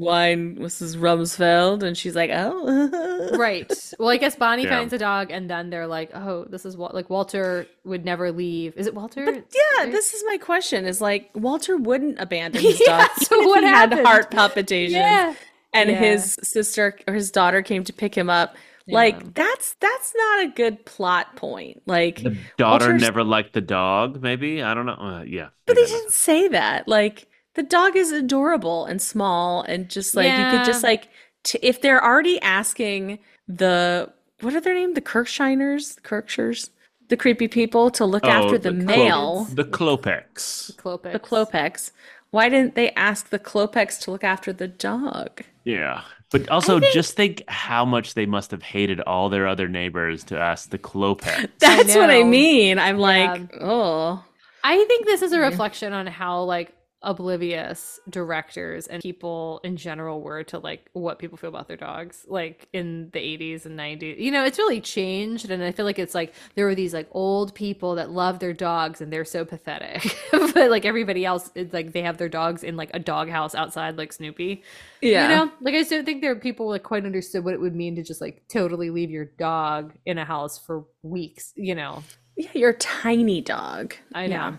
Rumsfeld, and she's like, oh, Right. Well, I guess Bonnie Yeah. finds a dog, and then they're like, "Oh, this is what like Walter would never leave." Is it Walter? But yeah, Right? this is my question: is like Walter wouldn't abandon his dog, so even if what he had happened? heart palpitations, Yeah. and Yeah. his sister or his daughter came to pick him up. Like that's not a good plot point. Like The daughter Walter's- never liked the dog, maybe? I don't know. Yeah. But they didn't say that. Like the dog is adorable and small, and just like you could just like if they're already asking what are their name? The Kirkshires, the creepy people to look after the male, The Klopeks. Klopek. the Klopeks. Why didn't they ask the Klopeks to look after the dog? Yeah. But also, just think how much they must have hated all their other neighbors to ask the Klopeks. That's what I know. mean. I'm like, oh. I think this is a reflection on how like oblivious directors and people in general were to like what people feel about their dogs like in the 80s and 90s. You know, it's really changed, and I feel like it's like there were these like old people that love their dogs and they're so pathetic. But like everybody else, it's like they have their dogs in like a doghouse outside like Snoopy. Yeah. You know, like I just don't think there are people like quite understood what it would mean to just like totally leave your dog in a house for weeks, you know. Yeah, you're a tiny dog. I know. Yeah.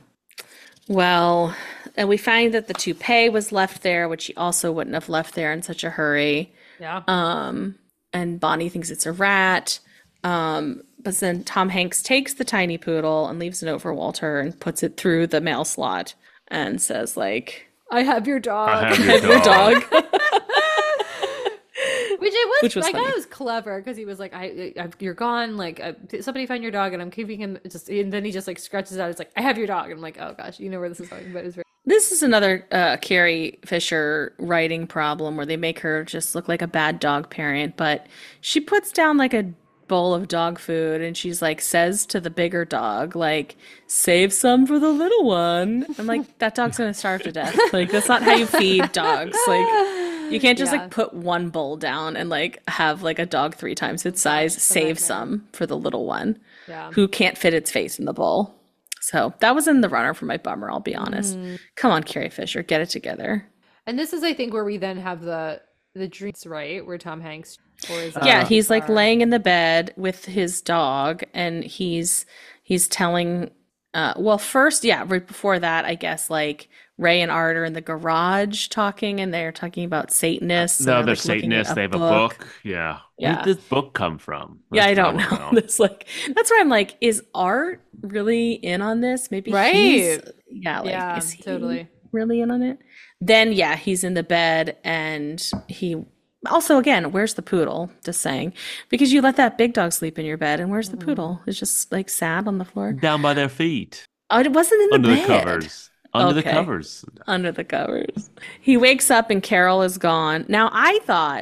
Well, and we find that the toupee was left there, which he also wouldn't have left there in such a hurry. Yeah. And Bonnie thinks it's a rat. But then Tom Hanks takes the tiny poodle and leaves a note for Walter and puts it through the mail slot and says, like, I have your dog. I have your dog. Which was I thought funny. it was clever because he was like, you're gone. Like, somebody find your dog, and I'm keeping him. Just and then he just like scratches out. It's like, I have your dog. And I'm like, oh gosh, you know where this is going. But it's very This is another Carrie Fisher writing problem where they make her just look like a bad dog parent, but she puts down like a bowl of dog food and she's like says to the bigger dog like save some for the little one. I'm like that dog's gonna starve to death. Like that's not how you feed dogs. Like you can't just like put one bowl down and like have like a dog 3 times its size save some for the little one who can't fit its face in the bowl. So that was in the runner for my bummer, I'll be honest. Come on, Carrie Fisher, get it together. And this is, I think, where we then have the dreams, right? Where Tom Hanks, or is Yeah, he's like laying in the bed with his dog, and he's telling. Well, first, right before that, I guess like Ray and Art are in the garage talking, and they're talking about Satanists. No, and they're like, looking at Satanists. They have a book. Yeah. Where did this book come from? Yeah, I That's don't what know. wanna It's like that's why I'm like, is Art really in on this? Maybe he's is he totally really in on it? Then he's in the bed and he also again, where's the poodle? Just saying. Because you let that big dog sleep in your bed, and where's the poodle? It's just like sad on the floor. Down by their feet. Oh, it wasn't in the Under bed. the covers. Under the Okay. covers. Under the covers. He wakes up and Carol is gone. Now I thought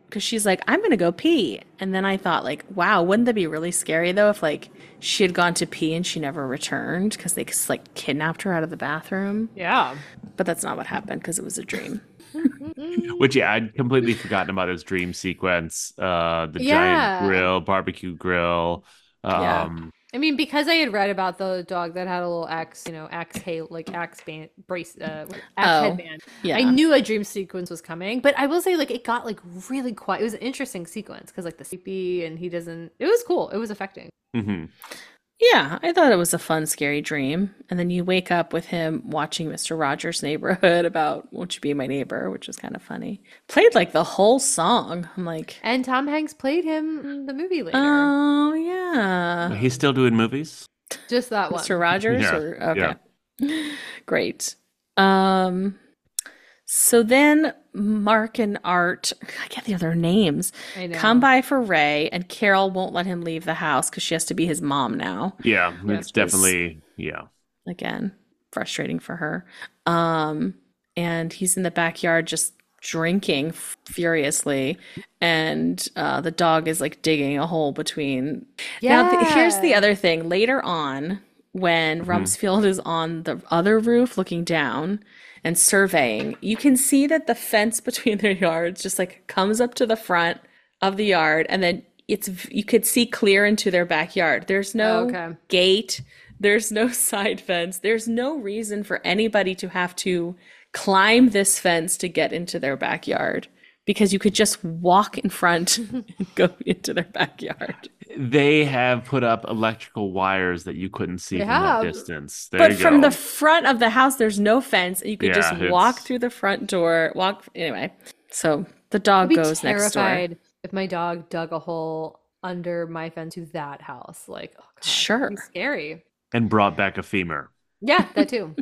because she's like, I'm gonna go pee. And then I thought, like, wow, wouldn't that be really scary though if like she had gone to pee and she never returned because they like kidnapped her out of the bathroom? Yeah. But that's not what happened because it was a dream. Which, yeah, I'd completely forgotten about his dream sequence. The Yeah. giant grill, barbecue grill. Yeah. I mean, because I had read about the dog that had a little axe, axe band brace, axe headband. yeah. I knew a dream sequence was coming, but I will say, like, it got like really quiet. It was an interesting sequence because, like, the sleepy and he doesn't. It was cool. It was affecting. Mm-hmm. Yeah, I thought it was a fun, scary dream. And then you wake up with him watching Mr. Rogers' Neighborhood about Won't You Be My Neighbor, which was kind of funny. Played like the whole song. I'm like, And Tom Hanks played him in the movie later. oh, yeah. He's still doing movies? Just that one. Mr. Rogers? Yeah, Or okay. Great. So then Mark and Art, I get the other names, I know. come by for Ray, and Carol won't let him leave the house because she has to be his mom now. Yeah, it's which is- definitely, yeah. Again, frustrating for her. And he's in the backyard just drinking furiously, and the dog is like digging a hole between. Now, here's the other thing. Later on, when Rumsfeld is on the other roof looking down and surveying, you can see that the fence between their yards just like comes up to the front of the yard, and then you could see clear into their backyard. There's no gate, there's no side fence, there's no reason for anybody to have to climb this fence to get into their backyard, because you could just walk in front and go into their backyard. They have put up electrical wires that you couldn't see They from that have. distance. There But you from go. the front of the house, there's no fence. You could Yeah, just it's- walk through the front door, anyway. So the dog I'd be goes next door. terrified if my dog dug a hole under my fence to that house. Like, oh God, Sure. it'd be scary. And brought back a femur. Yeah, that too.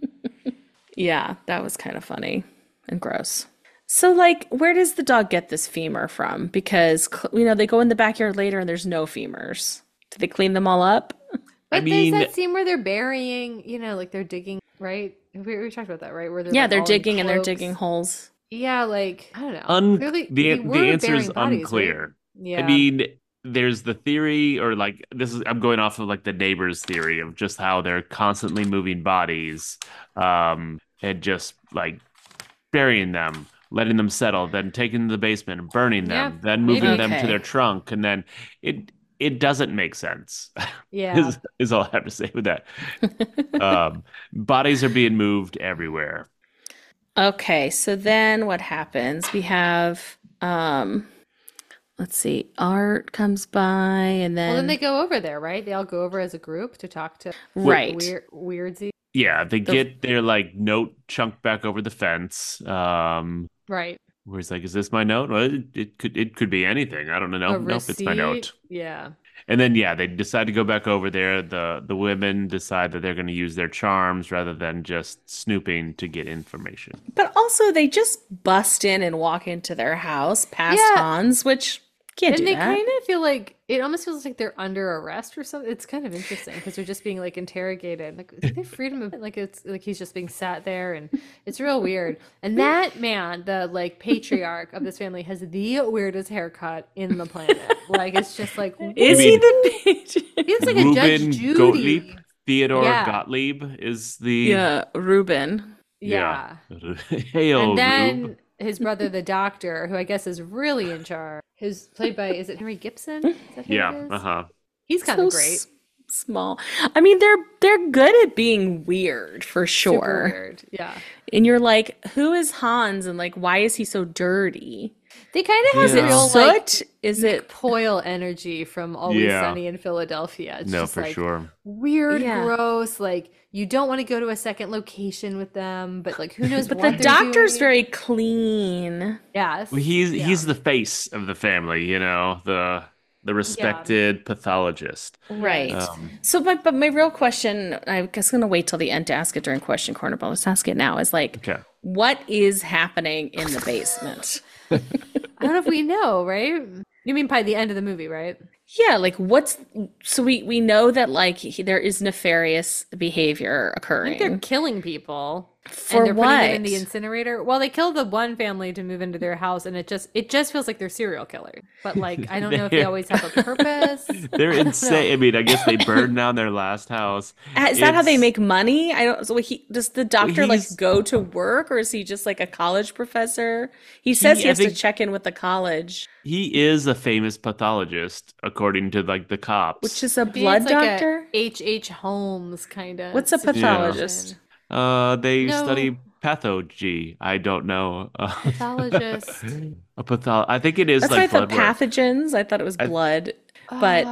Yeah, that was kind of funny and gross. So, like, where does the dog get this femur from? Because, they go in the backyard later and there's no femurs. Did they clean them all up? But mean- there's that scene where they're burying, like they're digging, right? We talked about that, right? Where they're Yeah, like, they're all in digging and they're cloaks. digging holes. Yeah, like, I don't know. Clearly, The they were answer is burying bodies, right? unclear. Yeah. I mean, there's the theory, or like I'm going off of like the neighbors' theory of just how they're constantly moving bodies, and just like burying them, letting them settle, then taking them to the basement and burning them, Yeah, then moving maybe. them to Okay. their trunk, and then it doesn't make sense. Yeah. is all I have to say with that. Bodies are being moved everywhere. Okay, so then what happens? We have, let's see, Art comes by and Well, then then, they go over there, right? They all go over as a group to talk to right. Weirdzy. Yeah, they get their like note chunked back over the fence. Right. Where he's like, "Is this my note?" Well, it could be anything. I don't know. A Nope, it's my note. receipt. Yeah. And then yeah, they decide to go back over there. The women decide that they're going to use their charms rather than just snooping to get information. But also they just bust in and walk into their house past Yeah. Hans, which can't And do they that. kind of feel like it almost feels like they're under arrest or something. It's kind of interesting because they're just being like interrogated. Like they freed him, like it's like he's just being sat there, and it's real weird. And that man, the like patriarch of this family, has the weirdest haircut in the planet. Like it's just like Is You he mean- the page? he's like a Judge Reuben Judy. Gottlieb, Theodore Yeah. Gottlieb is the Yeah, Reuben. Yeah. Hail, And then Rube. his brother, the doctor, who I guess is really in charge, who's played by, is it Henry Gibson? Is that who it Yeah, is? He's kind So of great. small. I mean, they're good at being weird for Super sure. weird. Yeah. And you're like, who is Hans and like why is he so dirty? They kind of have Is it real soot? like Is it Poyle energy from Always Yeah. Sunny in Philadelphia. It's No, just for like sure. weird, Yeah. gross. Like you don't want to go to a second location with them, but like who knows but what the they're doctor's doing. very clean. Yes. Well, he's the face of the family, the respected pathologist. Right. Um, So but my real question, I guess I'm gonna wait till the end to ask it during question corner, but let's ask it now, is like Okay. what is happening in the basement? I don't know if we know, right? You mean by the end of the movie, right? Yeah, like so we know that like there is nefarious behavior I think they're occurring. killing people. For and they're putting them in what? the incinerator. Well, they killed the one family to move into their house, and it just feels like they're serial killers. But like, I don't know if they They're always have a purpose. they're I don't insane. know. I mean, I guess they burned down their last house. Is that how they It's make money? I don't. So does the doctor like he's go to work, or is he just like a college professor? He says he I has to think check in with the college, he is a famous pathologist according to like the which cops. is a Maybe blood it's like doctor. a H.H. Holmes kind of What's a Yeah. pathologist? situation. They No, study pathology. I don't know. pathologist. I think it is That's why I like thought blood work. pathogens. I thought it was I, blood, but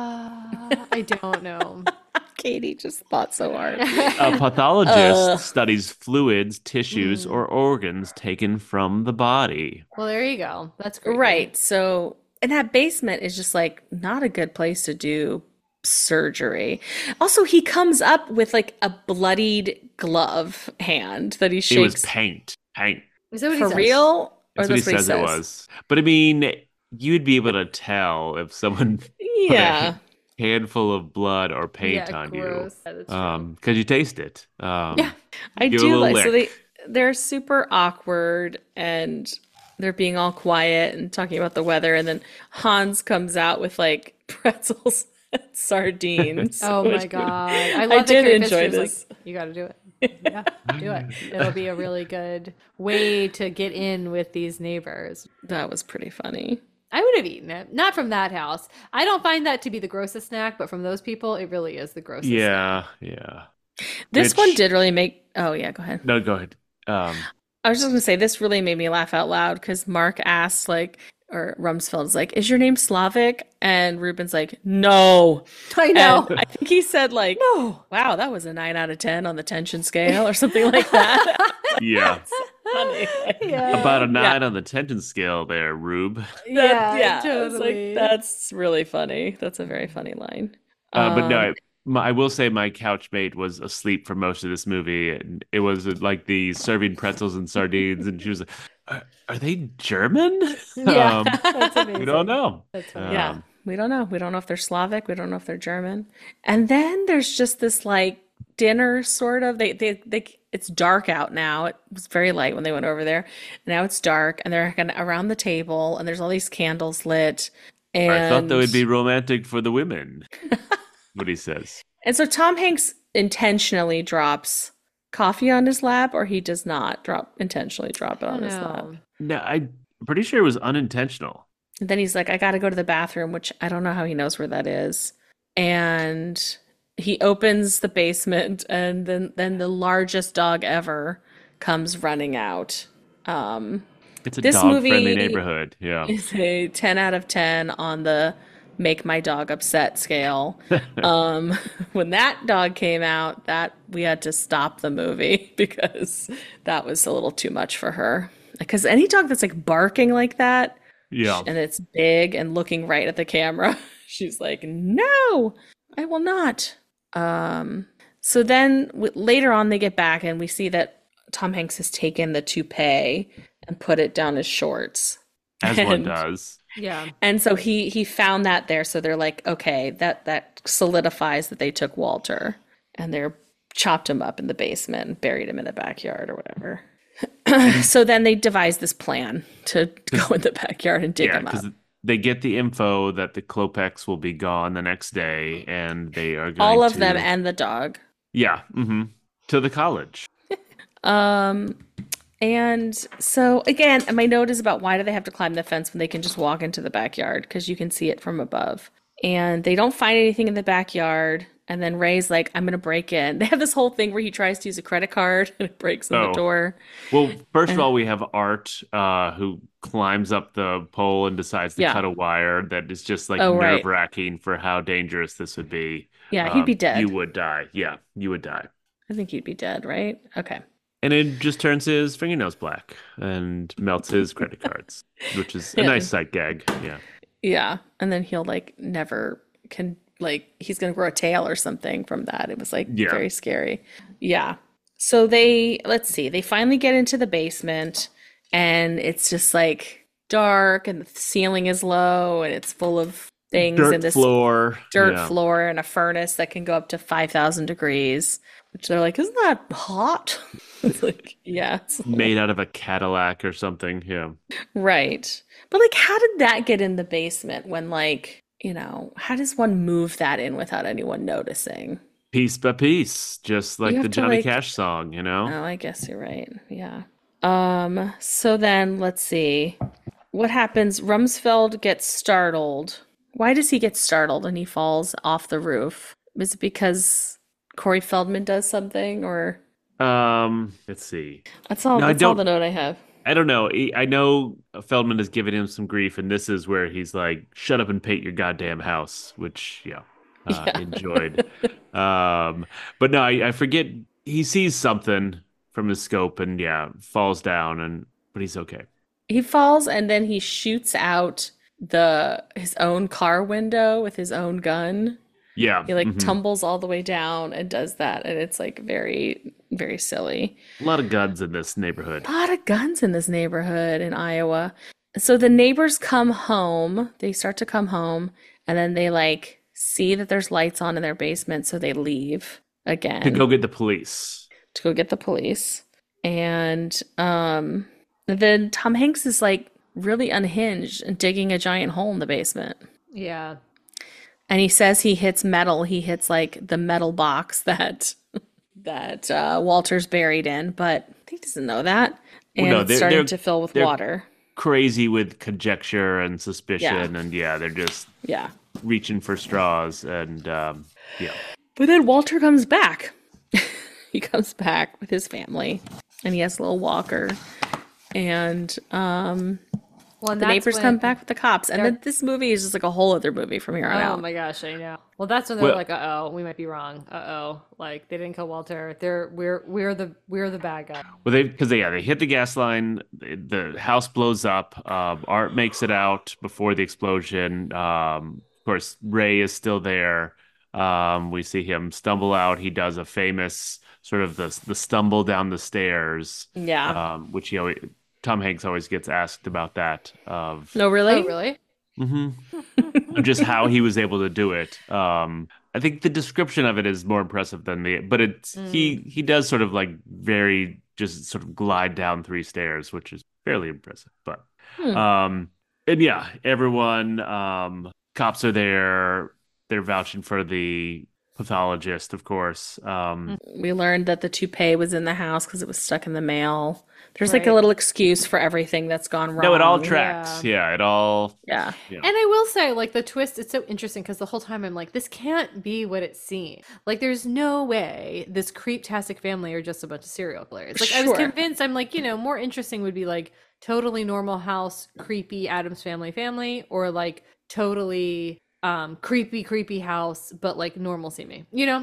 I don't know. Katie just thought so hard. a pathologist Ugh. studies fluids, tissues, Mm. or organs taken from the body. Well, there you go. That's creepy. Right. So, and that basement is just like not a good place to do surgery. Also, he comes up with like a bloodied glove hand that he It was shakes paint. Paint. Is that what he for says? real, or That's what he that's what he says it says? was. But I mean, you'd be able to tell if someone put Yeah. a handful of blood or paint Yeah, on you. gross. Yeah, that's true. Because you taste it. Yeah. I Give a do little like so lick. they're super awkward and they're being all quiet and talking about the weather, and then Hans comes out with like pretzels and sardines. Oh my which- God. I I love that did Carrie enjoy Fisher's this. like, you got to do it. Yeah, do it. It'll be a really good way to get in with these neighbors. That was pretty funny. I would have eaten it. Not from that house. I don't find that to be the grossest snack, but from those people, it really is the grossest snack. Yeah, yeah. This one Which, did really make. Oh yeah, go ahead. no, go ahead. I was just gonna say this really made me laugh out loud because Mark asks like, or Rumsfeld's like, "Is your name Slavic?" And Ruben's like, "No." I know. And I think he said like, No. "Wow, that was a 9 out of 10 on the tension scale," or something like that. Yeah. Funny. Yeah. About a Yeah. 9 on the tension scale there, Rube. Yeah, I was totally. like, that's really funny. That's a very funny line. But no, Um, I will say my couch mate was asleep for most of this movie. And it was like the serving pretzels and sardines. And she was like, are they German? Yeah, Um, that's amazing. we don't know. That's funny. yeah, Um, we don't know. We don't know if they're Slavic. We don't know if they're German. And then there's just this like dinner sort of. It's dark out now. It was very light when they went over there. Now it's dark, and they're kind of around the table, and there's all these candles lit. I thought that would And be romantic for the women. What he says. and so Tom Hanks intentionally drops coffee on his lap, or he does not intentionally drop it I on don't his lap. know. No, I'm pretty sure it was unintentional. And then he's like, I got to go to the bathroom, which I don't know how he knows where that is. And he opens the basement, and then the largest dog ever comes running out. It's a This dog-friendly movie neighborhood. Yeah. is a 10 out of 10 on the make my dog upset scale. When that dog came out, that we had to stop the movie because that was a little too much for her. Because any dog that's like barking like that, Yeah. and it's big and looking right at the camera, she's like, no, I will not. So then later on they get back and we see that Tom Hanks has taken the toupee and put it down his shorts. As one And does. Yeah. and so he found that there, so they're like, okay, that solidifies that they took Walter, and they're chopped him up in the basement and buried him in the backyard or whatever. So then they devise this plan to go in the backyard and dig Yeah, him up. because they get the info that the Klopex will be gone the next day, and they are going All of to, them and the dog. yeah, to the college. And so again, my note is about why do they have to climb the fence when they can just walk into the backyard because you can see it from above. And they don't find anything in the backyard. And then Ray's like, I'm going to break in. They have this whole thing where he tries to use a credit card and it breaks in the Oh. door. Well, first of all, we have Art, who climbs up the pole and decides to Yeah. cut a wire that is just like Oh, right. nerve-wracking for how dangerous this would be. Yeah, he'd be dead. You would die. Yeah, you would die. I think he'd be dead, right? Okay. And it just turns his fingernails black and melts his credit cards, which is a Yeah. nice sight gag. Yeah. Yeah. And then he'll like never can like he's gonna grow a tail or something from that. It was like Yeah. very scary. Yeah. So let's see, they finally get into the basement and it's just like dark and the ceiling is low and it's full of things Dirt and this floor. dirt Yeah. floor and a furnace that can go up to 5,000 degrees. which they're like, isn't that hot? It's like, yeah, it's Made out of a Cadillac or something. Yeah. right. But like, how did that get in the basement when like, how does one move that in without anyone noticing? Piece by piece, just You like have the to, Johnny like, Cash song, you know? oh, I guess you're right. Yeah. So then let's see. What happens? Rumsfeld gets startled. Why does he get startled and he falls off the roof? Is it because Corey Feldman does something or Let's see. that's all No, I that's all don't. the note I have. I don't know. I know Feldman has given him some grief, and this is where he's like, "Shut up and paint your goddamn house," which, yeah, Yeah. enjoyed. But no, I forget. He sees something from his scope, and yeah, falls down, but he's okay. He falls and then he shoots out the his own car window with his own gun. Yeah, He like tumbles all the way down and does that, and it's like very, very silly. a lot of guns in this neighborhood. A lot of guns in this neighborhood in Iowa. So the neighbors come home, they start to come home, and then they like see that there's lights on in their basement, so they leave To again go get the police. to go get the police. And then Tom Hanks is like really unhinged and digging a giant hole in the basement. Yeah. And he says he hits metal. He hits like the metal box that Walter's buried in, but he doesn't know that. And Well, no, it's starting they're to fill with they're water. crazy with conjecture and suspicion, Yeah. and yeah, they're just Yeah. reaching for straws, and yeah. But then Walter comes back. He comes back with his family, and he has a little walker. And Well, and the that's neighbors when come back with the cops. And they're- then this movie is just like a whole other movie from here on Oh out. my gosh, I know. Well, that's when they're Well- like, "Uh oh, we might be wrong. Uh oh, like they didn't kill Walter. We're the bad guy." Well, they hit the gas line. The house blows up. Art makes it out before the explosion. Of course, Ray is still there. We see him stumble out. He does a famous sort of the stumble down the stairs, Yeah. which Tom Hanks always gets asked about that of No, really? Oh, really? of just how he was able to do it. I think the description of it is more impressive than but it's he does sort of like very just sort of glide down 3 stairs, which is fairly impressive. But and yeah, everyone cops are there. They're vouching for the pathologist, of course. We learned that the toupee was in the house because it was stuck in the mail. There's like a Right. little excuse for everything that's gone wrong. No, it all tracks. Yeah, it all. Yeah. Yeah. And I will say, like, the twist, it's so interesting because the whole time I'm like, this can't be what it seems. Like, there's no way this creep-tastic family are just a bunch of serial killers. Like, I was Sure. convinced, I'm like, more interesting would be like totally normal house, creepy Addams family, or like totally creepy house, but like normal seeming.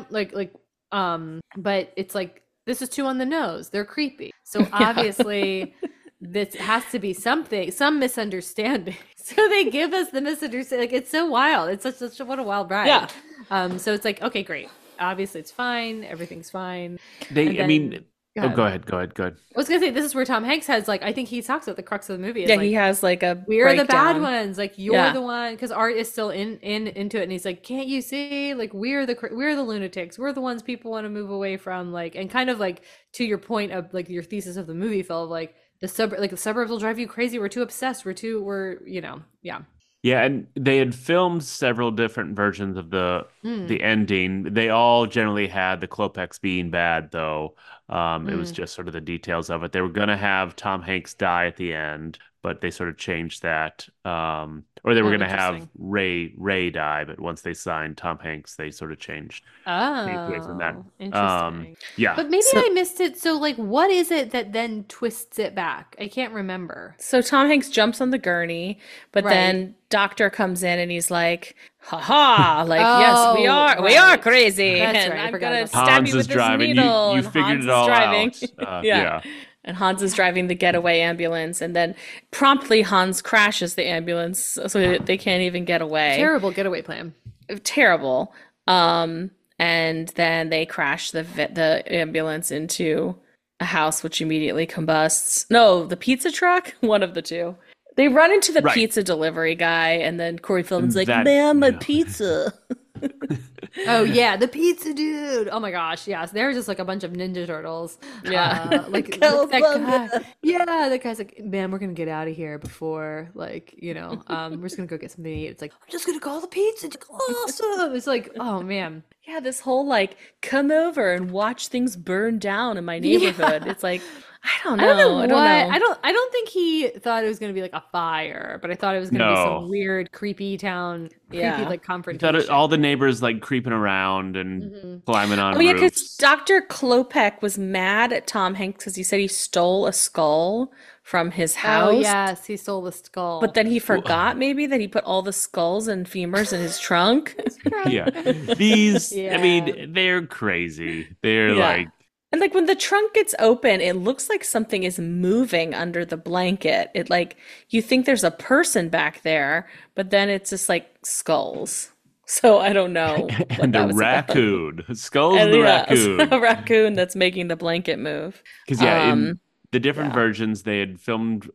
But it's like this is too on the nose. They're creepy. So obviously this has to be some misunderstanding. So they give us the misunderstanding. Like it's so wild. It's such what a wild ride. Yeah. So it's like, okay, great. Obviously it's fine. Everything's fine. They, And I mean, then- go ahead. I was gonna say this is where Tom Hanks has like I think he talks about the crux of the movie. Is Yeah, like, he has like a we're the bad breakdown. ones. Like you're Yeah. the one because Art is still into it, and he's like, "Can't you see? Like we're the lunatics. We're the ones people want to move away from." Like and kind of like to your point of like your thesis of the movie, Phil. Of, like the suburbs will drive you crazy. We're too obsessed. Yeah. Yeah, and they had filmed several different versions of the ending. They all generally had the Klopex being bad, though. It was just sort of the details of it. They were going to have Tom Hanks die at the end, but they sort of changed that. Or they were going to have interesting. Ray die, but once they signed Tom Hanks, they sort of changed away from that. Interesting. Yeah. But maybe I missed it. So like, what is it that then twists it back? I can't remember. So Tom Hanks jumps on the gurney, but Right. then Doctor comes in and he's like, "Ha ha! Like yes, we Oh, are right. crazy, That's and right, I I'm forgot gonna about that. stab Hans you with is this driving. needle." You and figured Hans it is all driving. out. Yeah. And Hans is driving the getaway ambulance, and then promptly Hans crashes the ambulance, so that they can't even get away. Terrible getaway plan. Terrible. And then they crash the ambulance into a house, which immediately combusts. No, the pizza truck. One of the two. They run into the Right. pizza delivery guy, and then Corey Feldman's like, That- "Ma'am, my yeah. pizza." Oh yeah, the pizza dude. Oh my gosh, yes. There was just like a bunch of Ninja Turtles. Yeah. Like that guy. Yeah, that guy's like, man, we're gonna get out of here before we're just gonna go get something to eat. It's like, I'm just gonna call the pizza. It's awesome. It's like, oh man. Yeah, this whole like come over and watch things burn down in my neighborhood. Yeah. It's like I don't I know. don't know what. I don't think he thought it was gonna be like a fire, but I thought it was gonna be some No. weird, creepy town, creepy Yeah. like You confrontation. thought all the neighbors like creeping around and Mhm. climbing on Oh yeah, because roofs. Dr. Klopek was mad at Tom Hanks because he said he stole a skull from his Oh house. yes, he stole the skull. But then he forgot maybe that he put all the skulls and femurs in his trunk. Yeah. These, I Yeah. mean, they're crazy. They're Yeah. like, And like when the trunk gets open, it looks like something is moving under the blanket. It like you think there's a person back there, but then it's just like skulls. So I don't know what and that a was about. raccoon. Skulls And the yeah, raccoon. a raccoon that's making the blanket move. Because yeah, in Um, the different yeah. versions, they had filmed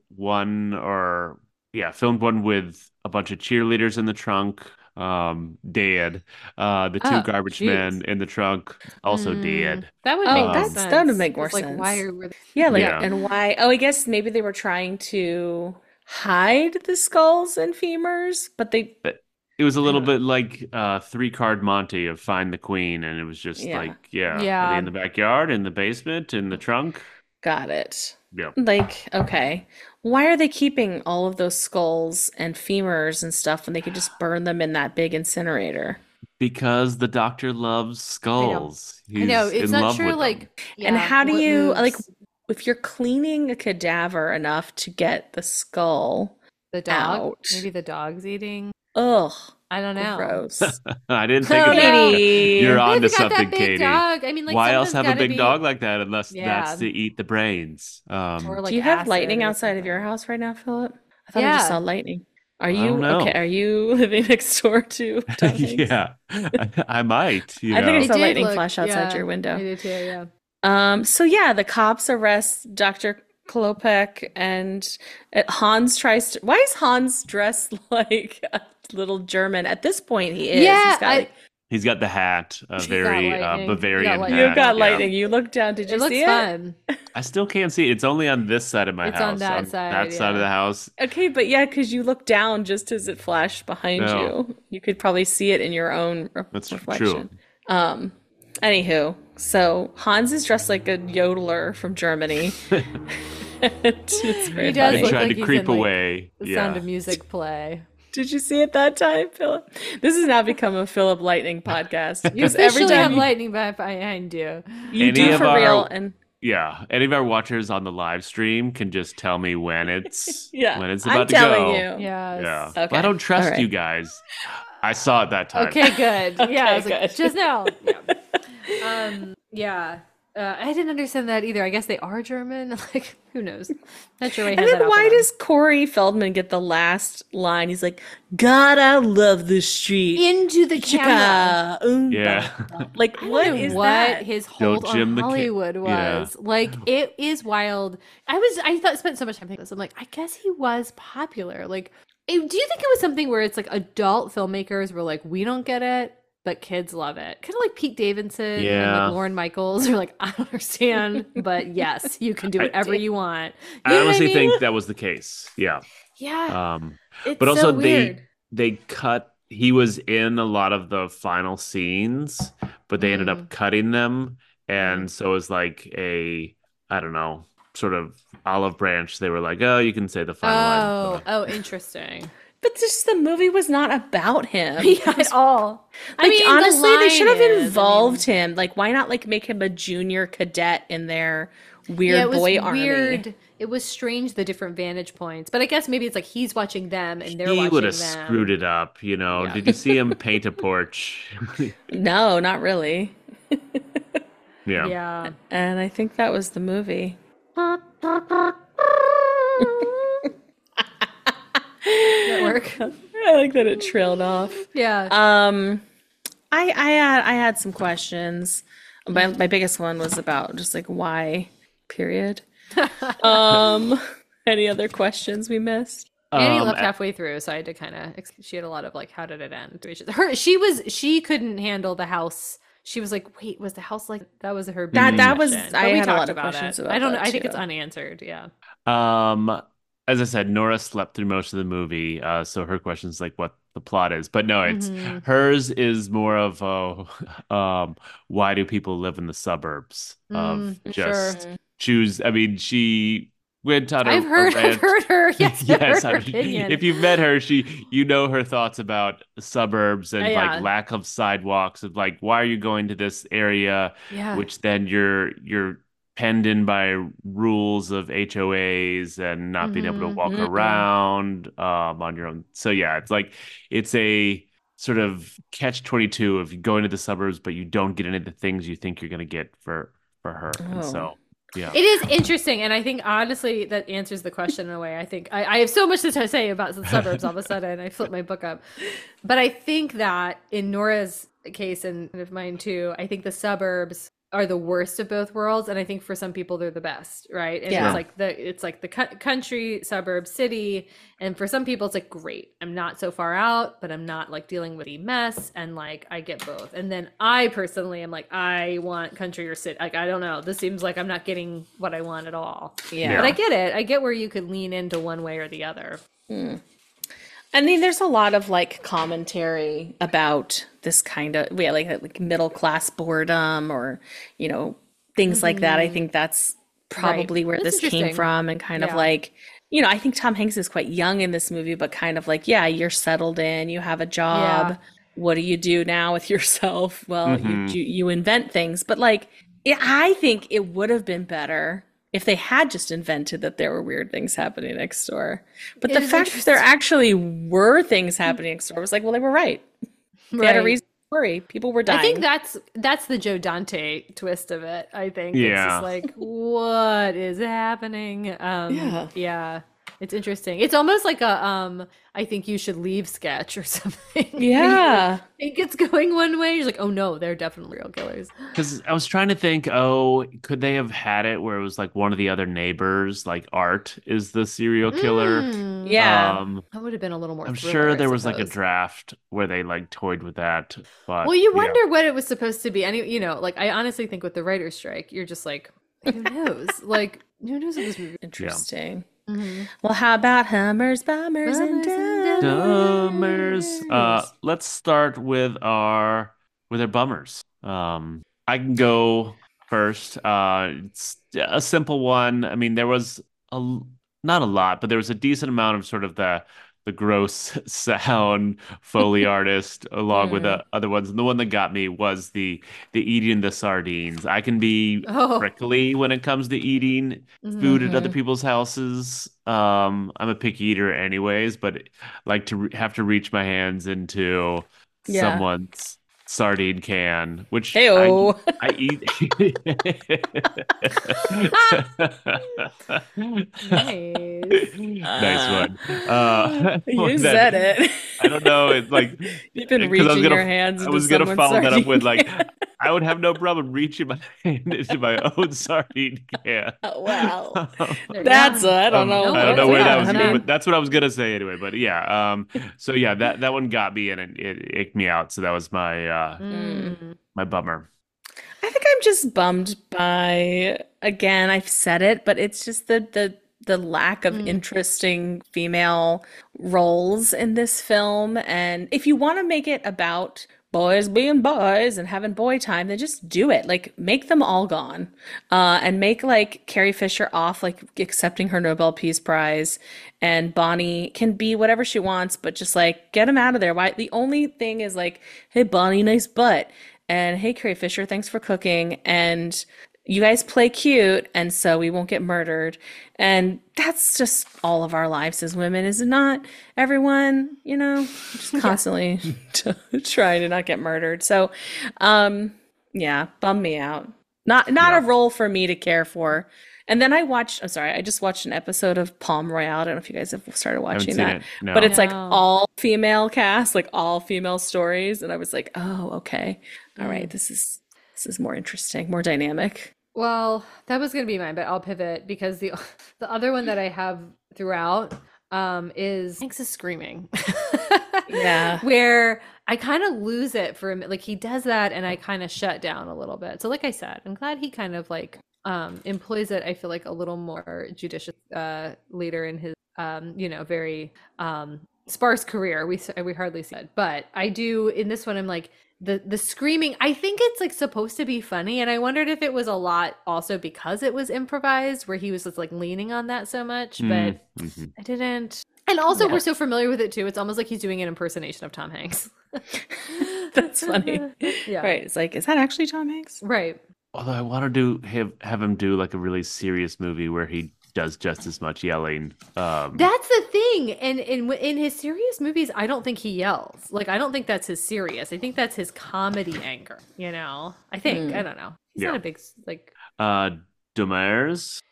one with a bunch of cheerleaders in the trunk, dead. The two Oh, garbage jeez. men in the trunk, also dead. That would Oh, make more that's- sense. that would make more 'Cause, like, why sense. were they... Yeah, like Yeah. and why? Oh, I guess maybe they were trying to hide the skulls and femurs, but they It was a little don't bit like three-card Monty of Find the Queen, and it was just Yeah. like, yeah, are they Yeah. in the backyard, in the basement, in the trunk? got it. Yeah. Like, okay, why are they keeping all of those skulls and femurs and stuff when they could just burn them in that big incinerator? Because the doctor loves skulls. I know, He's it's in not love true, with them. like, And how do what you like moves if you're cleaning a cadaver enough to get the skull the dog? out? Maybe the dog's eating? Ugh, I don't know. gross. I didn't think of that. Katie. You're Maybe onto they've got something, that big Katie. dog. I mean, like, Why else something's have a gotta big be... dog like that unless Yeah. that's to eat the brains? Or like Do you have acid lightning or outside of your something. house right now, Philip? I thought I just Yeah. saw lightning. Are I you don't know. okay? Are you living next door to Tom Hanks? Yeah, I might. You I think I know. It saw did lightning look- flash outside yeah, your window. I did too, yeah. So yeah, the cops arrest Dr. Klopek and Hans tries to. Why is Hans dressed like a little German? At this point, he is. Yeah, He's got, He's got the hat, a very lightning. Bavarian lightning. hat. you got yeah. lightning. You look down. Did you It looks see it? fun. I still can't see it. It's only on this side of my It's house. on that side, that side of yeah. the house. Okay, but yeah, because you look down just as it flashed behind No. you. You could probably see it in your own That's reflection. true. Anywho, so Hans is dressed like a yodeler from Germany. It's very He does He funny. look tried like to he's creep in, like, away. The Yeah. Sound of Music play. Did you see it that time, Philip? This has now become a Philip Lightning podcast. You Because every officially have time lightning behind you. you Any do of for our- real, and Yeah. Any of our watchers on the live stream can just tell me when it's yeah, when it's I'm about to telling go. you. Yes. Yeah. Okay. But I don't trust All right. you guys. I saw it that time. Okay, good. Yeah, I was Okay, like, good. just now. Yeah. Yeah. I didn't understand that either. I guess they are German. Like, who knows? Not sure. And then why does Corey Feldman get the last line? He's like, "God, I love this street." into the camera? Chicka, Yeah. Like I what don't know is what that? his hold Jim on the Hollywood yeah. was. Like, it is wild. Spent so much time thinking this. I'm like, I guess he was popular. Like, do you think it was something where it's like adult filmmakers were like, we don't get it, but kids love it? Kind of like Pete Davidson and Yeah. like Lauren Michaels are like, I don't understand, but yes, you can do whatever you want. You I know what honestly mean? think that was the case. Yeah. Yeah. It's But also so weird. they cut he was in a lot of the final scenes, but they ended up cutting them. And so it was like I don't know, sort of olive branch. They were like, oh, you can say the final line. Oh, interesting. But just the movie was not about him. Yeah, at all. Like the honestly, they should have line is, involved him. Like, why not like make him a junior cadet in their weird yeah, it was boy army? weird. It was strange, the different vantage points. But I guess maybe it's like he's watching them and they're He watching would have them. screwed it up, you know. Yeah. Did you see him paint a porch? No, not really. Yeah. Yeah. And I think that was the movie. That work. I like that it trailed off. Yeah. I had some questions. My biggest one was about just like why, period. Any other questions we missed? Annie left halfway through, so I had to kind of. She had a lot of like, how did it end? She couldn't handle the house. She was like, wait, was the house like that? Was her big That was question. I But we had a lot talked of about questions it. about I don't know. that I think it's too. unanswered. Yeah. As I said, Nora slept through most of the movie, so her question's like what the plot is. But no, it's Mm-hmm. hers is more of why do people live in the suburbs of Sure. just choose. I mean, she went on I've a heard rant. her. Yes, I've heard her I mean, opinion. if you've met her, you know her thoughts about suburbs and like Yeah. lack of sidewalks of like why are you going to this area, Yeah. which then you're penned in by rules of HOAs and not being able to walk around on your own. So yeah, it's a sort of catch-22 of going to the suburbs, but you don't get any of the things you think you're going to get for her. And so yeah. It is interesting, and I think honestly that answers the question in a way. I think I have so much to say about the suburbs all of a sudden. I flipped my book up. But I think that in Nora's case and of mine too, I think the suburbs are the worst of both worlds, and I think for some people they're the best, right? And Yeah. it's like the country, suburb, city, and for some people it's like great. I'm not so far out, but I'm not like dealing with a mess, and like I get both. And then I personally am like I want country or city. Like I don't know. This seems like I'm not getting what I want at all. Yeah. But I get it. I get where you could lean into one way or the other. I mean, there's a lot of like commentary about this kind of like middle class boredom or, you know, things like that. I think that's probably where That's this came interesting. from and kind of Yeah. like, you know, I think Tom Hanks is quite young in this movie, but kind of like, yeah, you're settled in, you have a job. Yeah. What do you do now with yourself? Well, Mhm. you invent things, but like, I think it would have been better if they had just invented that there were weird things happening next door. But It the is fact that there actually were things happening next door was like, well, they were right. They had a Right. reason to worry. People were dying. I think that's the Joe Dante twist of it. I think it's Yeah. just like what is happening. Yeah. Yeah, it's interesting. It's almost like a I think you should leave sketch or something. Yeah. You think it's going one way. You're like, oh no, they're definitely real killers. Because I was trying to think, oh, could they have had it where it was like one of the other neighbors, like Art is the serial killer? Yeah. That would have been a little more. I'm thriller, sure I there was like a suppose. draft where they like toyed with that. But Well, you yeah. wonder what it was supposed to be. Like I honestly think with the writer's strike, you're just like, who knows? Like, who knows what this movie? Interesting. Well, how about Hummers, Bummers, and Bummers and Dummers. Let's start with our bummers. I can go first. It's a simple one. I mean, there was not a lot, but there was a decent amount of sort of the gross sound Foley artist along with the other ones. And the one that got me was the eating the sardines. I can be prickly when it comes to eating food at other people's houses. I'm a picky eater anyways, but like to have to reach my hands into Yeah. someone's sardine can, which Heyo. I eat. Nice. Nice one. You that- said it. I don't know. It's like You've been 'cause reaching your hands I into was gonna someone's follow that up with sardine like I would have no problem reaching my hand into my own sardine can. Wow. There you That's go. I don't know. I don't know what's where that that? was I going, mean- but that's what I was gonna say anyway. But yeah, so yeah, that one got me and it icked me out. So that was my my bummer. I think I'm just bummed by, again, I've said it, but it's just the lack of interesting female roles in this film. And if you want to make it about boys being boys and having boy time, then just do it. Like, make them all gone. And make like Carrie Fisher off, like accepting her Nobel Peace Prize, and Bonnie can be whatever she wants, but just like get them out of there. Why? The only thing is like, hey Bonnie, nice butt. And hey, Carrie Fisher, thanks for cooking. And you guys play cute, and so we won't get murdered. And that's just all of our lives as women, is it not? Everyone, you know, just constantly trying to not get murdered. So, yeah, bummed me out. Not a role for me to care for. And then I just watched an episode of Palm Royale. I don't know if you guys have started watching seen that. it, no. But it's like No. all female cast, like all female stories. And I was like, oh, okay. All right, this is more interesting, more dynamic. Well, that was gonna be mine, but I'll pivot because the other one that I have throughout, is Hanks is screaming. Yeah. Where I kind of lose it for a minute. Like he does that and I kind of shut down a little bit. So like I said, I'm glad he kind of like employs it, I feel like a little more judicious later in his very sparse career. We hardly see it. But I do in this one I'm like the screaming, I think it's like supposed to be funny, and I wondered if it was a lot also because it was improvised where he was just like leaning on that so much, but I didn't. And also we're so familiar with it too. It's almost like he's doing an impersonation of Tom Hanks. That's funny. Yeah. Right. It's like, is that actually Tom Hanks? Right. Although I want to have him do like a really serious movie where he does just as much yelling. That's the thing. And in his serious movies, I don't think he yells. Like, I don't think that's his serious. I think that's his comedy anger, you know? I think. I don't know. He's not a big, like... Demers?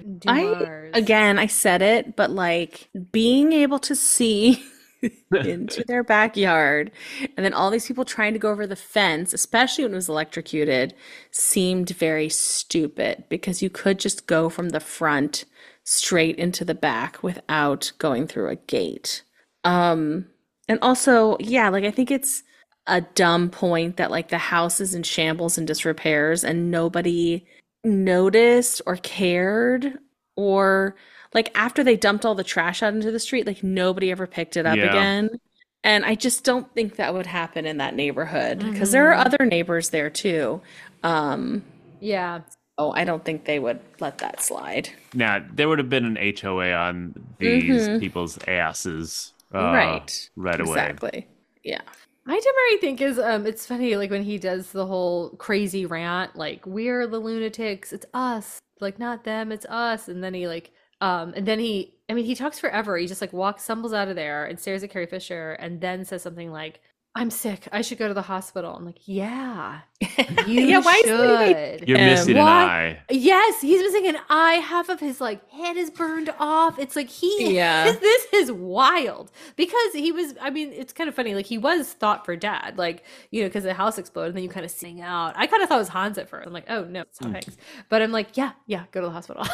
I said it, but like being able to see into their backyard and then all these people trying to go over the fence, especially when it was electrocuted, seemed very stupid because you could just go from the front straight into the back without going through a gate. And also, yeah, like I think it's a dumb point that like the house is in shambles and disrepairs and nobody noticed or cared, or like after they dumped all the trash out into the street, like nobody ever picked it up again. And I just don't think that would happen in that neighborhood because there are other neighbors there too. Yeah. Oh, I don't think they would let that slide. Now, there would have been an HOA on these people's asses right away. Exactly. Yeah. My Demar, I think, is it's funny, like when he does the whole crazy rant, like we're the lunatics, it's us, like not them, it's us, and then he like and then he talks forever. He just like stumbles out of there and stares at Carrie Fisher and then says something like, I'm sick, I should go to the hospital. I'm like, yeah, you should. You're missing an eye. Yes, he's missing an eye. Half of his like head is burned off. It's like this is wild because he was, I mean, it's kind of funny. Like he was thought for dad, like, you know, because the house exploded and then you kind of sing out. I kind of thought it was Hans at first. I'm like, oh no, it's Tom Hanks. But I'm like, yeah, go to the hospital.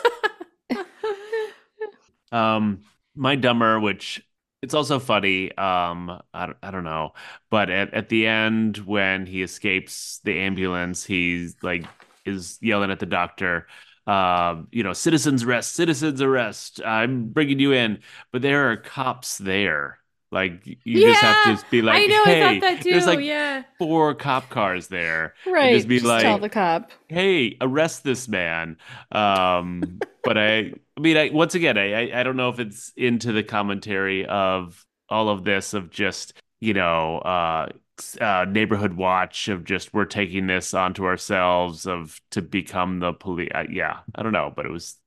My Dumber, which it's also funny. I don't know, but at the end when he escapes the ambulance, he's like is yelling at the doctor, citizens arrest. I'm bringing you in, but there are cops there. Like you just have to be like, I know, hey, I thought that too. There's like 4 cop cars there. Right. And just be like, tell the cop, hey, arrest this man. But I mean, once again, I don't know if it's into the commentary of all of this of just, neighborhood watch of just we're taking this onto ourselves to become the police. I don't know, but it was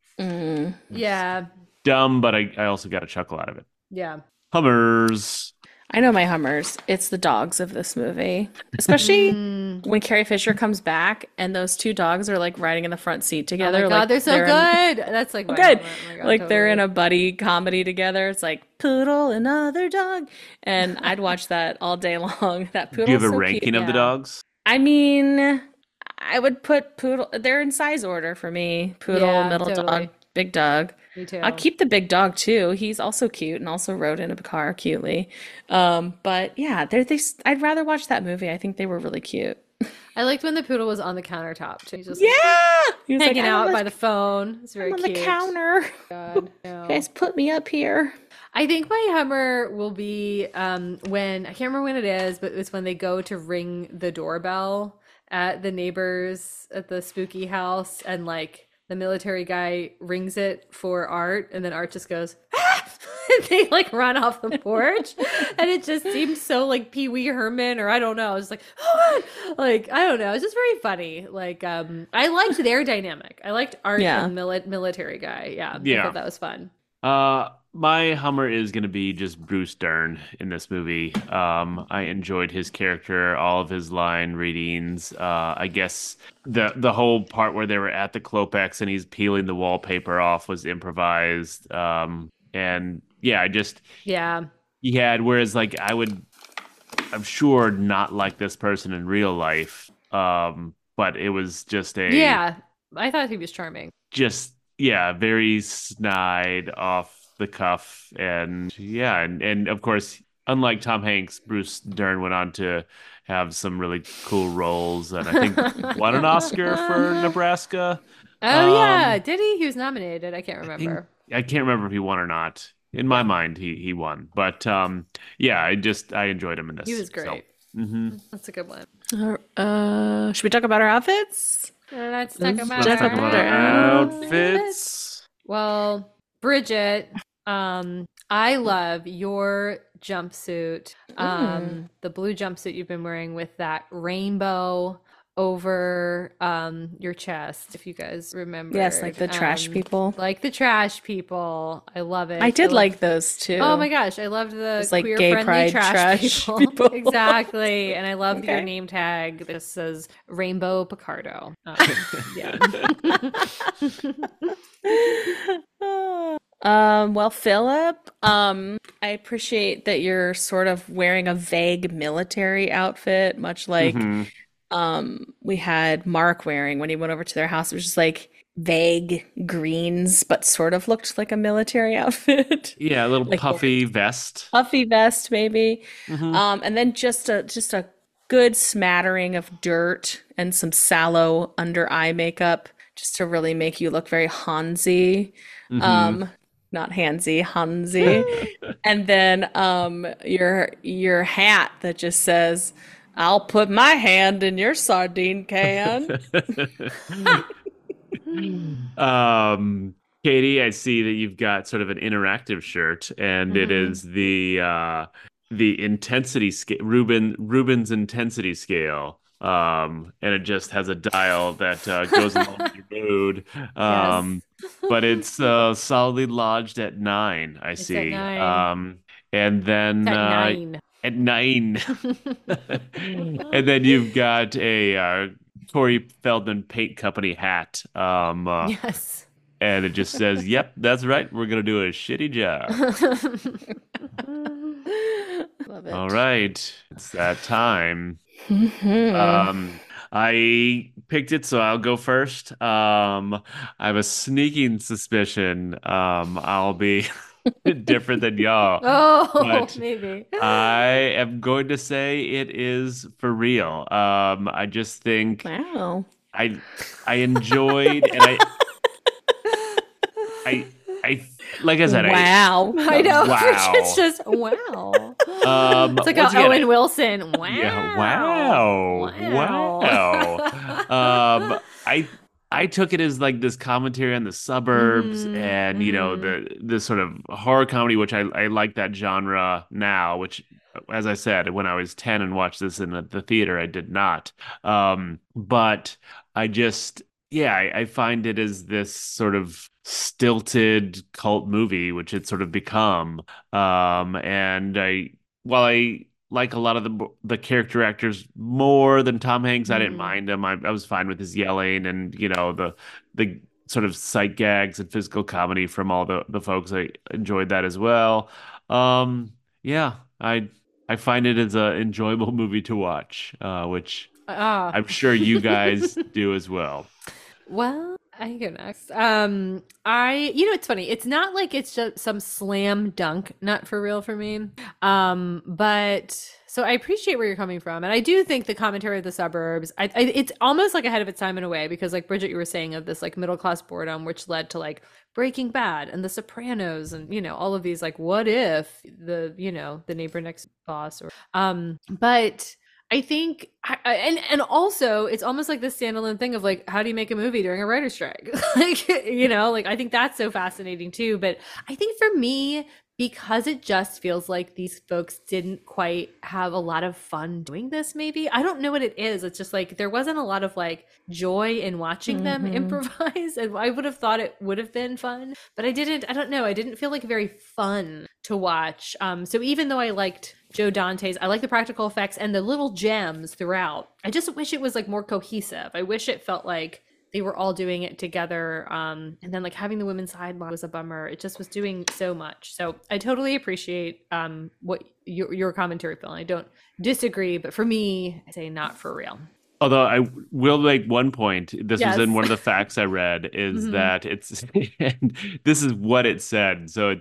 dumb, but I also got a chuckle out of it. Yeah. Hummers. I know my Hummers. It's the dogs of this movie, especially when Carrie Fisher comes back and those 2 dogs are like riding in the front seat together. Oh my God, like they're so good. That's like good. God, like totally. They're in a buddy comedy together. It's like Poodle, another dog, and I'd watch that all day long. That Poodle. Do you have a so ranking cute. of the dogs? I mean, I would put Poodle. They're in size order for me. Poodle, middle dog, big dog. Me too. I'll keep the big dog too. He's also cute and also rode in a car cutely. But yeah, I'd rather watch that movie. I think they were really cute. I liked when the poodle was on the countertop too. Just he was hanging out by the phone. It's very on cute. the counter. God, no. You guys put me up here. I think my Hummer will be when I can't remember when it is, but it's when they go to ring the doorbell at the neighbors at the spooky house, and like the military guy rings it for Art, and then Art just goes, ah! And they like run off the porch, and it just seems so like Pee Wee Herman, or I don't know. It's like, oh, like I don't know. It's just very funny. Like I liked their dynamic. I liked Art and military guy. I thought that was fun. My Hummer is going to be just Bruce Dern in this movie. I enjoyed his character, all of his line readings. I guess the whole part where they were at the Klopex and he's peeling the wallpaper off was improvised. And yeah, he had, whereas like I'm sure not like this person in real life. But it was just I thought he was charming. Just, very snide off the cuff, and yeah, and of course, unlike Tom Hanks, Bruce Dern went on to have some really cool roles, and I think won an Oscar for Nebraska. Oh yeah, Um, did he? He was nominated. I can't I think remember. I can't remember if he won or not. In my Yeah, mind, he won, but yeah, I enjoyed him in he this. was So, great. hmm That's a good one. Should we talk about our outfits? Let's talk about let's talk about our our outfits. outfits. Well, Bridget, I love your jumpsuit. The blue jumpsuit you've been wearing with that rainbow over your chest, if you guys remember. Yes, like the trash people. Like the trash people. I love it. I did love- like those too. Oh my gosh, I loved the It's like queer gay friendly pride trash, trash people. people. Exactly. And I love your Okay. name tag that says Rainbow Picardo. Yeah. Well, Philip, I appreciate that you're sort of wearing a vague military outfit, much like hmm we had Mark wearing when he went over to their house. It was just like vague greens, but sort of looked like a military outfit. Yeah, a little Like puffy vest. puffy vest, maybe. hmm And then just a good smattering of dirt and some sallow under eye makeup, just to really make you look very Hansi. hmm Not Hansy, Hansi. And then your hat that just says, "I'll put my hand in your sardine can." Katie, I see that you've got sort of an interactive shirt, and it is the intensity scale, Rubin's intensity scale. And it just has a dial that goes along with your mood. Yes. But it's solidly lodged at 9, I It's at see. 9. And then At 9. at 9. And then you've got a Corey Feldman Paint Company hat. Yes. And it just says, "Yep, that's right. We're gonna do a shitty job." Love All it. right, it's that time. Mhm. I picked it, so I'll go first. I have a sneaking suspicion I'll be different than y'all, Oh, but maybe. I am going to say it is for real. I just think Wow. I I enjoyed and I like I said, Wow. I know. Wow. It's just wow. It's like once a again, Owen Wilson. Wow. yeah, wow. I took it as like this commentary on the suburbs and the sort of horror comedy, which I like that genre now, which as I said, when I was 10 and watched this in the theater, I did not. But I just yeah, I find it as this sort of stilted cult movie, which it's sort of become. And while I like a lot of the character actors more than Tom Hanks, I didn't mind him. I was fine with his yelling and the sort of sight gags and physical comedy from all the folks. I enjoyed that as well. Yeah, I find it as an enjoyable movie to watch, which Ah. I'm sure you guys do as well. Well, I go next. It's funny. It's not like it's just some slam dunk, not for real for me. But so I appreciate where you're coming from, and I do think the commentary of the suburbs, it's almost like ahead of its time in a way, because like Bridget, you were saying of this like middle class boredom, which led to like Breaking Bad and The Sopranos, and all of these like what if the neighbor next boss or but. I think, and also it's almost like this standalone thing of like, how do you make a movie during a writer's strike? Like I think that's so fascinating too. But I think for me, because it just feels like these folks didn't quite have a lot of fun doing this, maybe. I don't know what it is. It's just like there wasn't a lot of like joy in watching them improvise. And I would have thought it would have been fun, but I don't know. I didn't feel like very fun to watch. So even though I liked Joe Dante's, I like the practical effects and the little gems throughout. I just wish it was like more cohesive. I wish it felt like they were all doing it together. And then like having the women's sideline was a bummer. It just was doing so much. So I totally appreciate what your commentary, Phil. I don't disagree, but for me, I say not for real. Although I will make one point, this was Yes. in one of the facts I read, is Mhm. that it's and this is what it said. So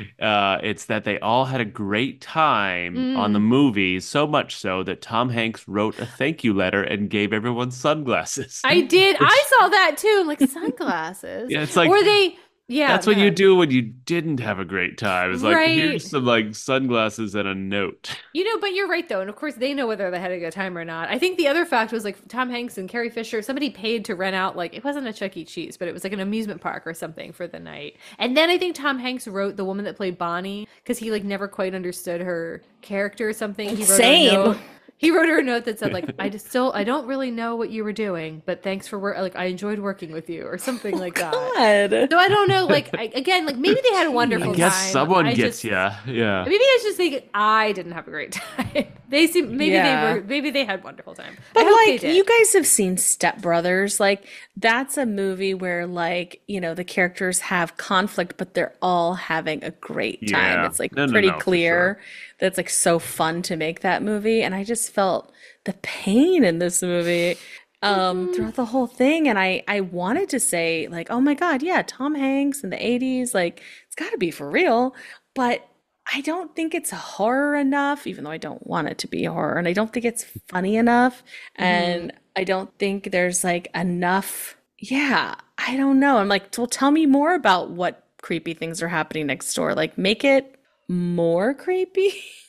it's that they all had a great time on the Mm. movie, so much so that Tom Hanks wrote a thank you letter and gave everyone sunglasses. I did. I Which saw that too. I'm like sunglasses. yeah, it's like Or they, yeah, that's go what you ahead. do when you didn't have a great time. It's like here's Right. some like sunglasses and a note. But you're right though, and of course they know whether they had a good time or not. I think the other fact was like Tom Hanks and Carrie Fisher, somebody paid to rent out like it wasn't a Chuck E. Cheese, but it was like an amusement park or something for the night. And then I think Tom Hanks wrote the woman that played Bonnie because he like never quite understood her character or something. He wrote her a Same. note. He wrote her a note that said like I don't really know what you were doing, but thanks for work. Like I enjoyed working with you or something like that. God. So I don't know. Like again, like maybe they had a wonderful I guess time. someone I gets just, you. Yeah. Maybe I just think I didn't have a great time. They seem Yeah. maybe they had wonderful time. But I hope they like did. you guys have seen Step Brothers, like that's a movie where like, the characters have conflict, but they're all having a great time. Yeah. It's like No, pretty for clear sure. that it's like so fun to make that movie. And I just felt the pain in this movie throughout the whole thing. And I wanted to say like, oh my God, yeah, Tom Hanks in the 80s, like it's gotta be for real. But I don't think it's horror enough, even though I don't want it to be horror, and I don't think it's funny enough, Mhm. and I don't think there's like enough. Yeah, I don't know. I'm like, well, tell me more about what creepy things are happening next door. Like, make it more creepy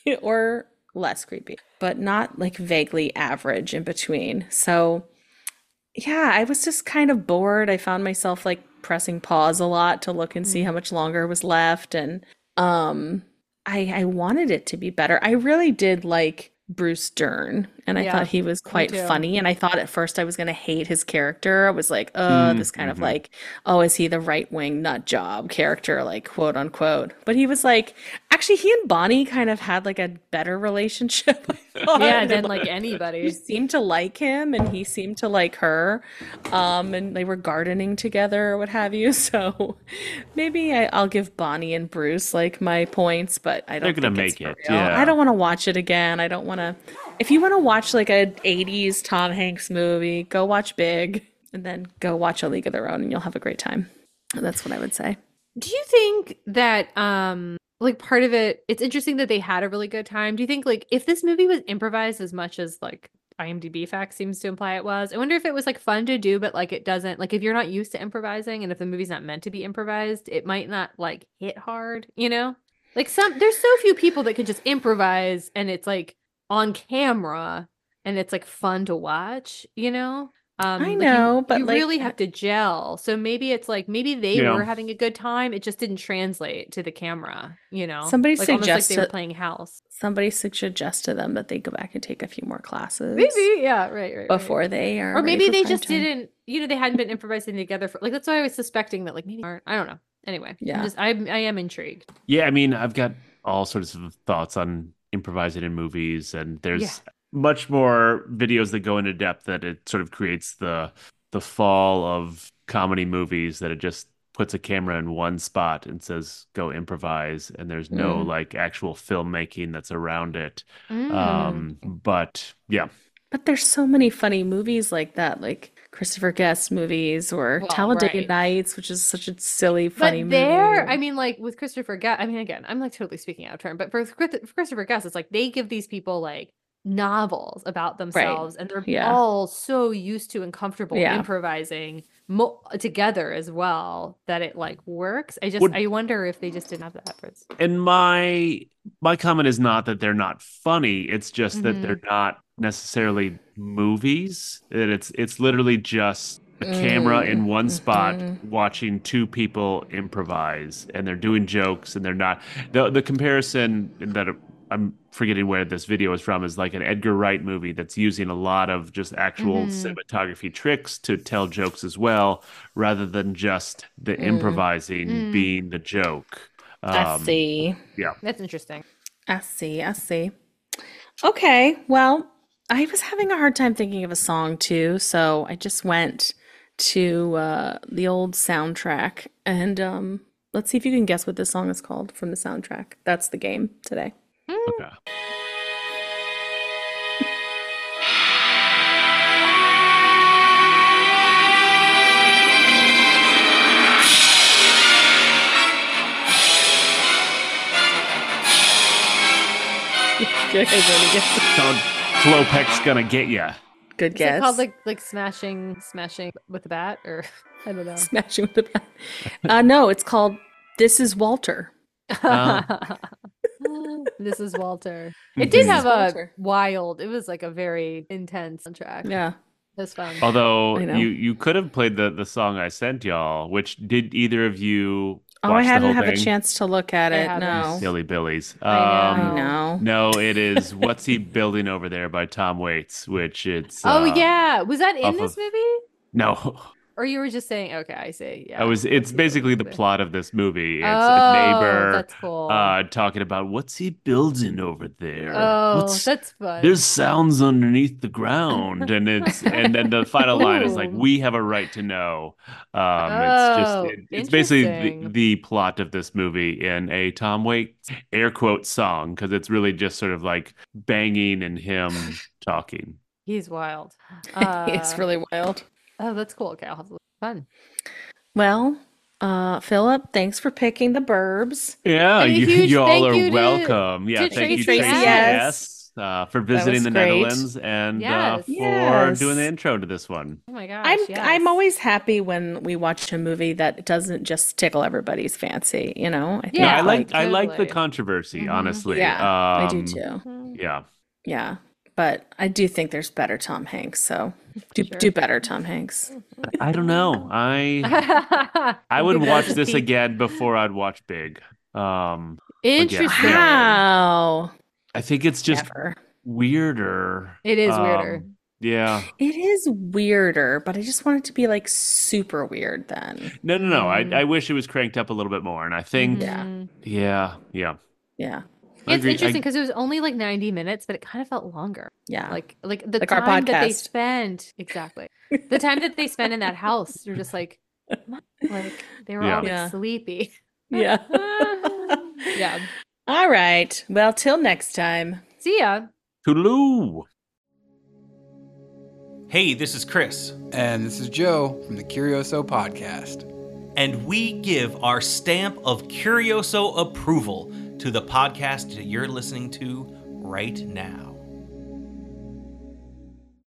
or less creepy, but not like vaguely average in between. So, yeah, I was just kind of bored. I found myself like pressing pause a lot to look and see how Mhm. much longer was left, and um I wanted it to be better. I really did like Bruce Dern, and I thought Yeah, he was me quite too. funny. And I thought at first I was going to hate his character. I was like, this kind of Mm-hmm. like, oh, is he the right wing nut job character, like quote unquote? But he was like, actually, he and Bonnie kind of had like a better relationship, I thought. Yeah, And then like, like she anybody. seemed to like him, and he seemed to like her. And they were gardening together or what have you. So maybe I'll give Bonnie and Bruce like my points, but I They're don't gonna think it's make for it. real. I Yeah. don't want to watch it again. I don't want to. If you want to watch like a 80s Tom Hanks movie, go watch Big and then go watch A League of Their Own and you'll have a great time. That's what I would say. Do you think that like part of it's interesting that they had a really good time. Do you think like if this movie was improvised as much as like IMDb facts seems to imply it was, I wonder if it was like fun to do, but like it doesn't like if you're not used to improvising and if the movie's not meant to be improvised, it might not like hit hard, you know? Like there's so few people that could just improvise and it's like on camera and it's like fun to watch, you know? I Like know, but you like really have to gel. So maybe it's like maybe they Yeah. were having a good time. It just didn't translate to the camera, you know? somebody Like almost like they were suggested playing house. somebody suggest to them that they go back and take a few more classes Maybe, yeah, right. before they are Or ready maybe for they prime just time. didn't, they hadn't been improvising together for like that's why I was suspecting that like maybe they aren't. I don't know. Anyway, Yeah. I am intrigued. Yeah, I mean, I've got all sorts of thoughts on improvising in movies, and Yeah. there's much more videos that go into depth that it sort of creates the fall of comedy movies that it just puts a camera in one spot and says go improvise, and there's no Mm. like actual filmmaking that's around it. Mm. But yeah. But there's so many funny movies like that, like Christopher Guest movies or Well, Talladega right. Nights, which is such a silly, funny But there, I movie. mean, like with Christopher Guest, I mean, again, I'm like totally speaking out of turn, but for Christopher Guest, it's like they give these people like novels about Right. themselves, and they're Yeah. all so used to and comfortable Yeah. improvising together as well that it like works. Would I wonder if they just didn't have the efforts. and my comment is not that they're not funny, it's just that Hmm. they're not necessarily movies. That it's literally just a camera in one spot Hmm. watching two people improvise, and they're doing jokes, and they're not the comparison that I'm forgetting where this video is from is like an Edgar Wright movie that's using a lot of just actual Hmm. cinematography tricks to tell jokes as well, rather than just the Mm. improvising Mm. being the joke. I Um, see. yeah. That's interesting. I see. I see. Okay. Well, I was having a hard time thinking of a song too, so I just went to the old soundtrack and let's see if you can guess what this song is called from the soundtrack. That's the game today. Mm. Okay. Good guess. Called Klopek's Gonna Get Ya. Good Is guess. it called like smashing with the bat, or I don't know. Smashing with the bat. No, it's called This Is Walter. This is Walter. It did This have is a Walter. wild. It was like a very intense soundtrack. Yeah. It was fun. Although I know. you could have played the song I sent y'all, which did either of you Oh, watch I the hadn't whole had a thing? chance to look at I it. haven't. No. Silly Billies. I I know. No, it is What's He Building Over There by Tom Waits, which it's Oh yeah, was that in off this of- movie? no. Or you were just saying? Okay, I see. Yeah. It's basically the plot of this movie. It's Oh, a neighbor that's cool. talking about what's he building over there. Oh, that's fun. There's sounds underneath the ground, and then the final line is like, Ooh. "We have a right to know." Oh, It's basically interesting. the plot of this movie in a Tom Waits air quote song, because it's really just sort of like banging and him talking. He's wild. It's really wild. Oh, that's cool. Okay, I'll have to look. Fun. Well, Philip, thanks for picking the Burbs. Yeah, And a huge you all thank are you to welcome. Yeah, to thank you, Tracy Tracy S. for visiting was the great. Netherlands and Yes. for Yes. doing the intro to this one. Oh my gosh. I'm yes. always happy when we watch a movie that doesn't just tickle everybody's fancy, you know? I think Yeah, No, I like the totally. controversy, Mhm. honestly. Yeah, I do Um, too. Yeah. Yeah. But I do think there's better Tom Hanks, so do Sure. better Tom Hanks. I don't know. I would think watch that's this peak. again before I'd watch Big. Interesting. Wow. I think it's just Never. weirder. It is weirder. Yeah. It is weirder, but I just want it to be like super weird then. No. I wish it was cranked up a little bit more. And I think, Mhm. yeah. Yeah. I It's agree. interesting because it was only like 90 minutes, but it kind of felt longer. Yeah. Like the Like our time that they podcast. spend, exactly. The time that they spend in that house, you're just like they were Yeah. all like Yeah. sleepy. Yeah. Yeah. All right. Well, till next time. See ya. Toodaloo. Hey, this is Chris, And this is Joe from the Curioso Podcast. and we give our stamp of Curioso approval to the podcast that you're listening to right now.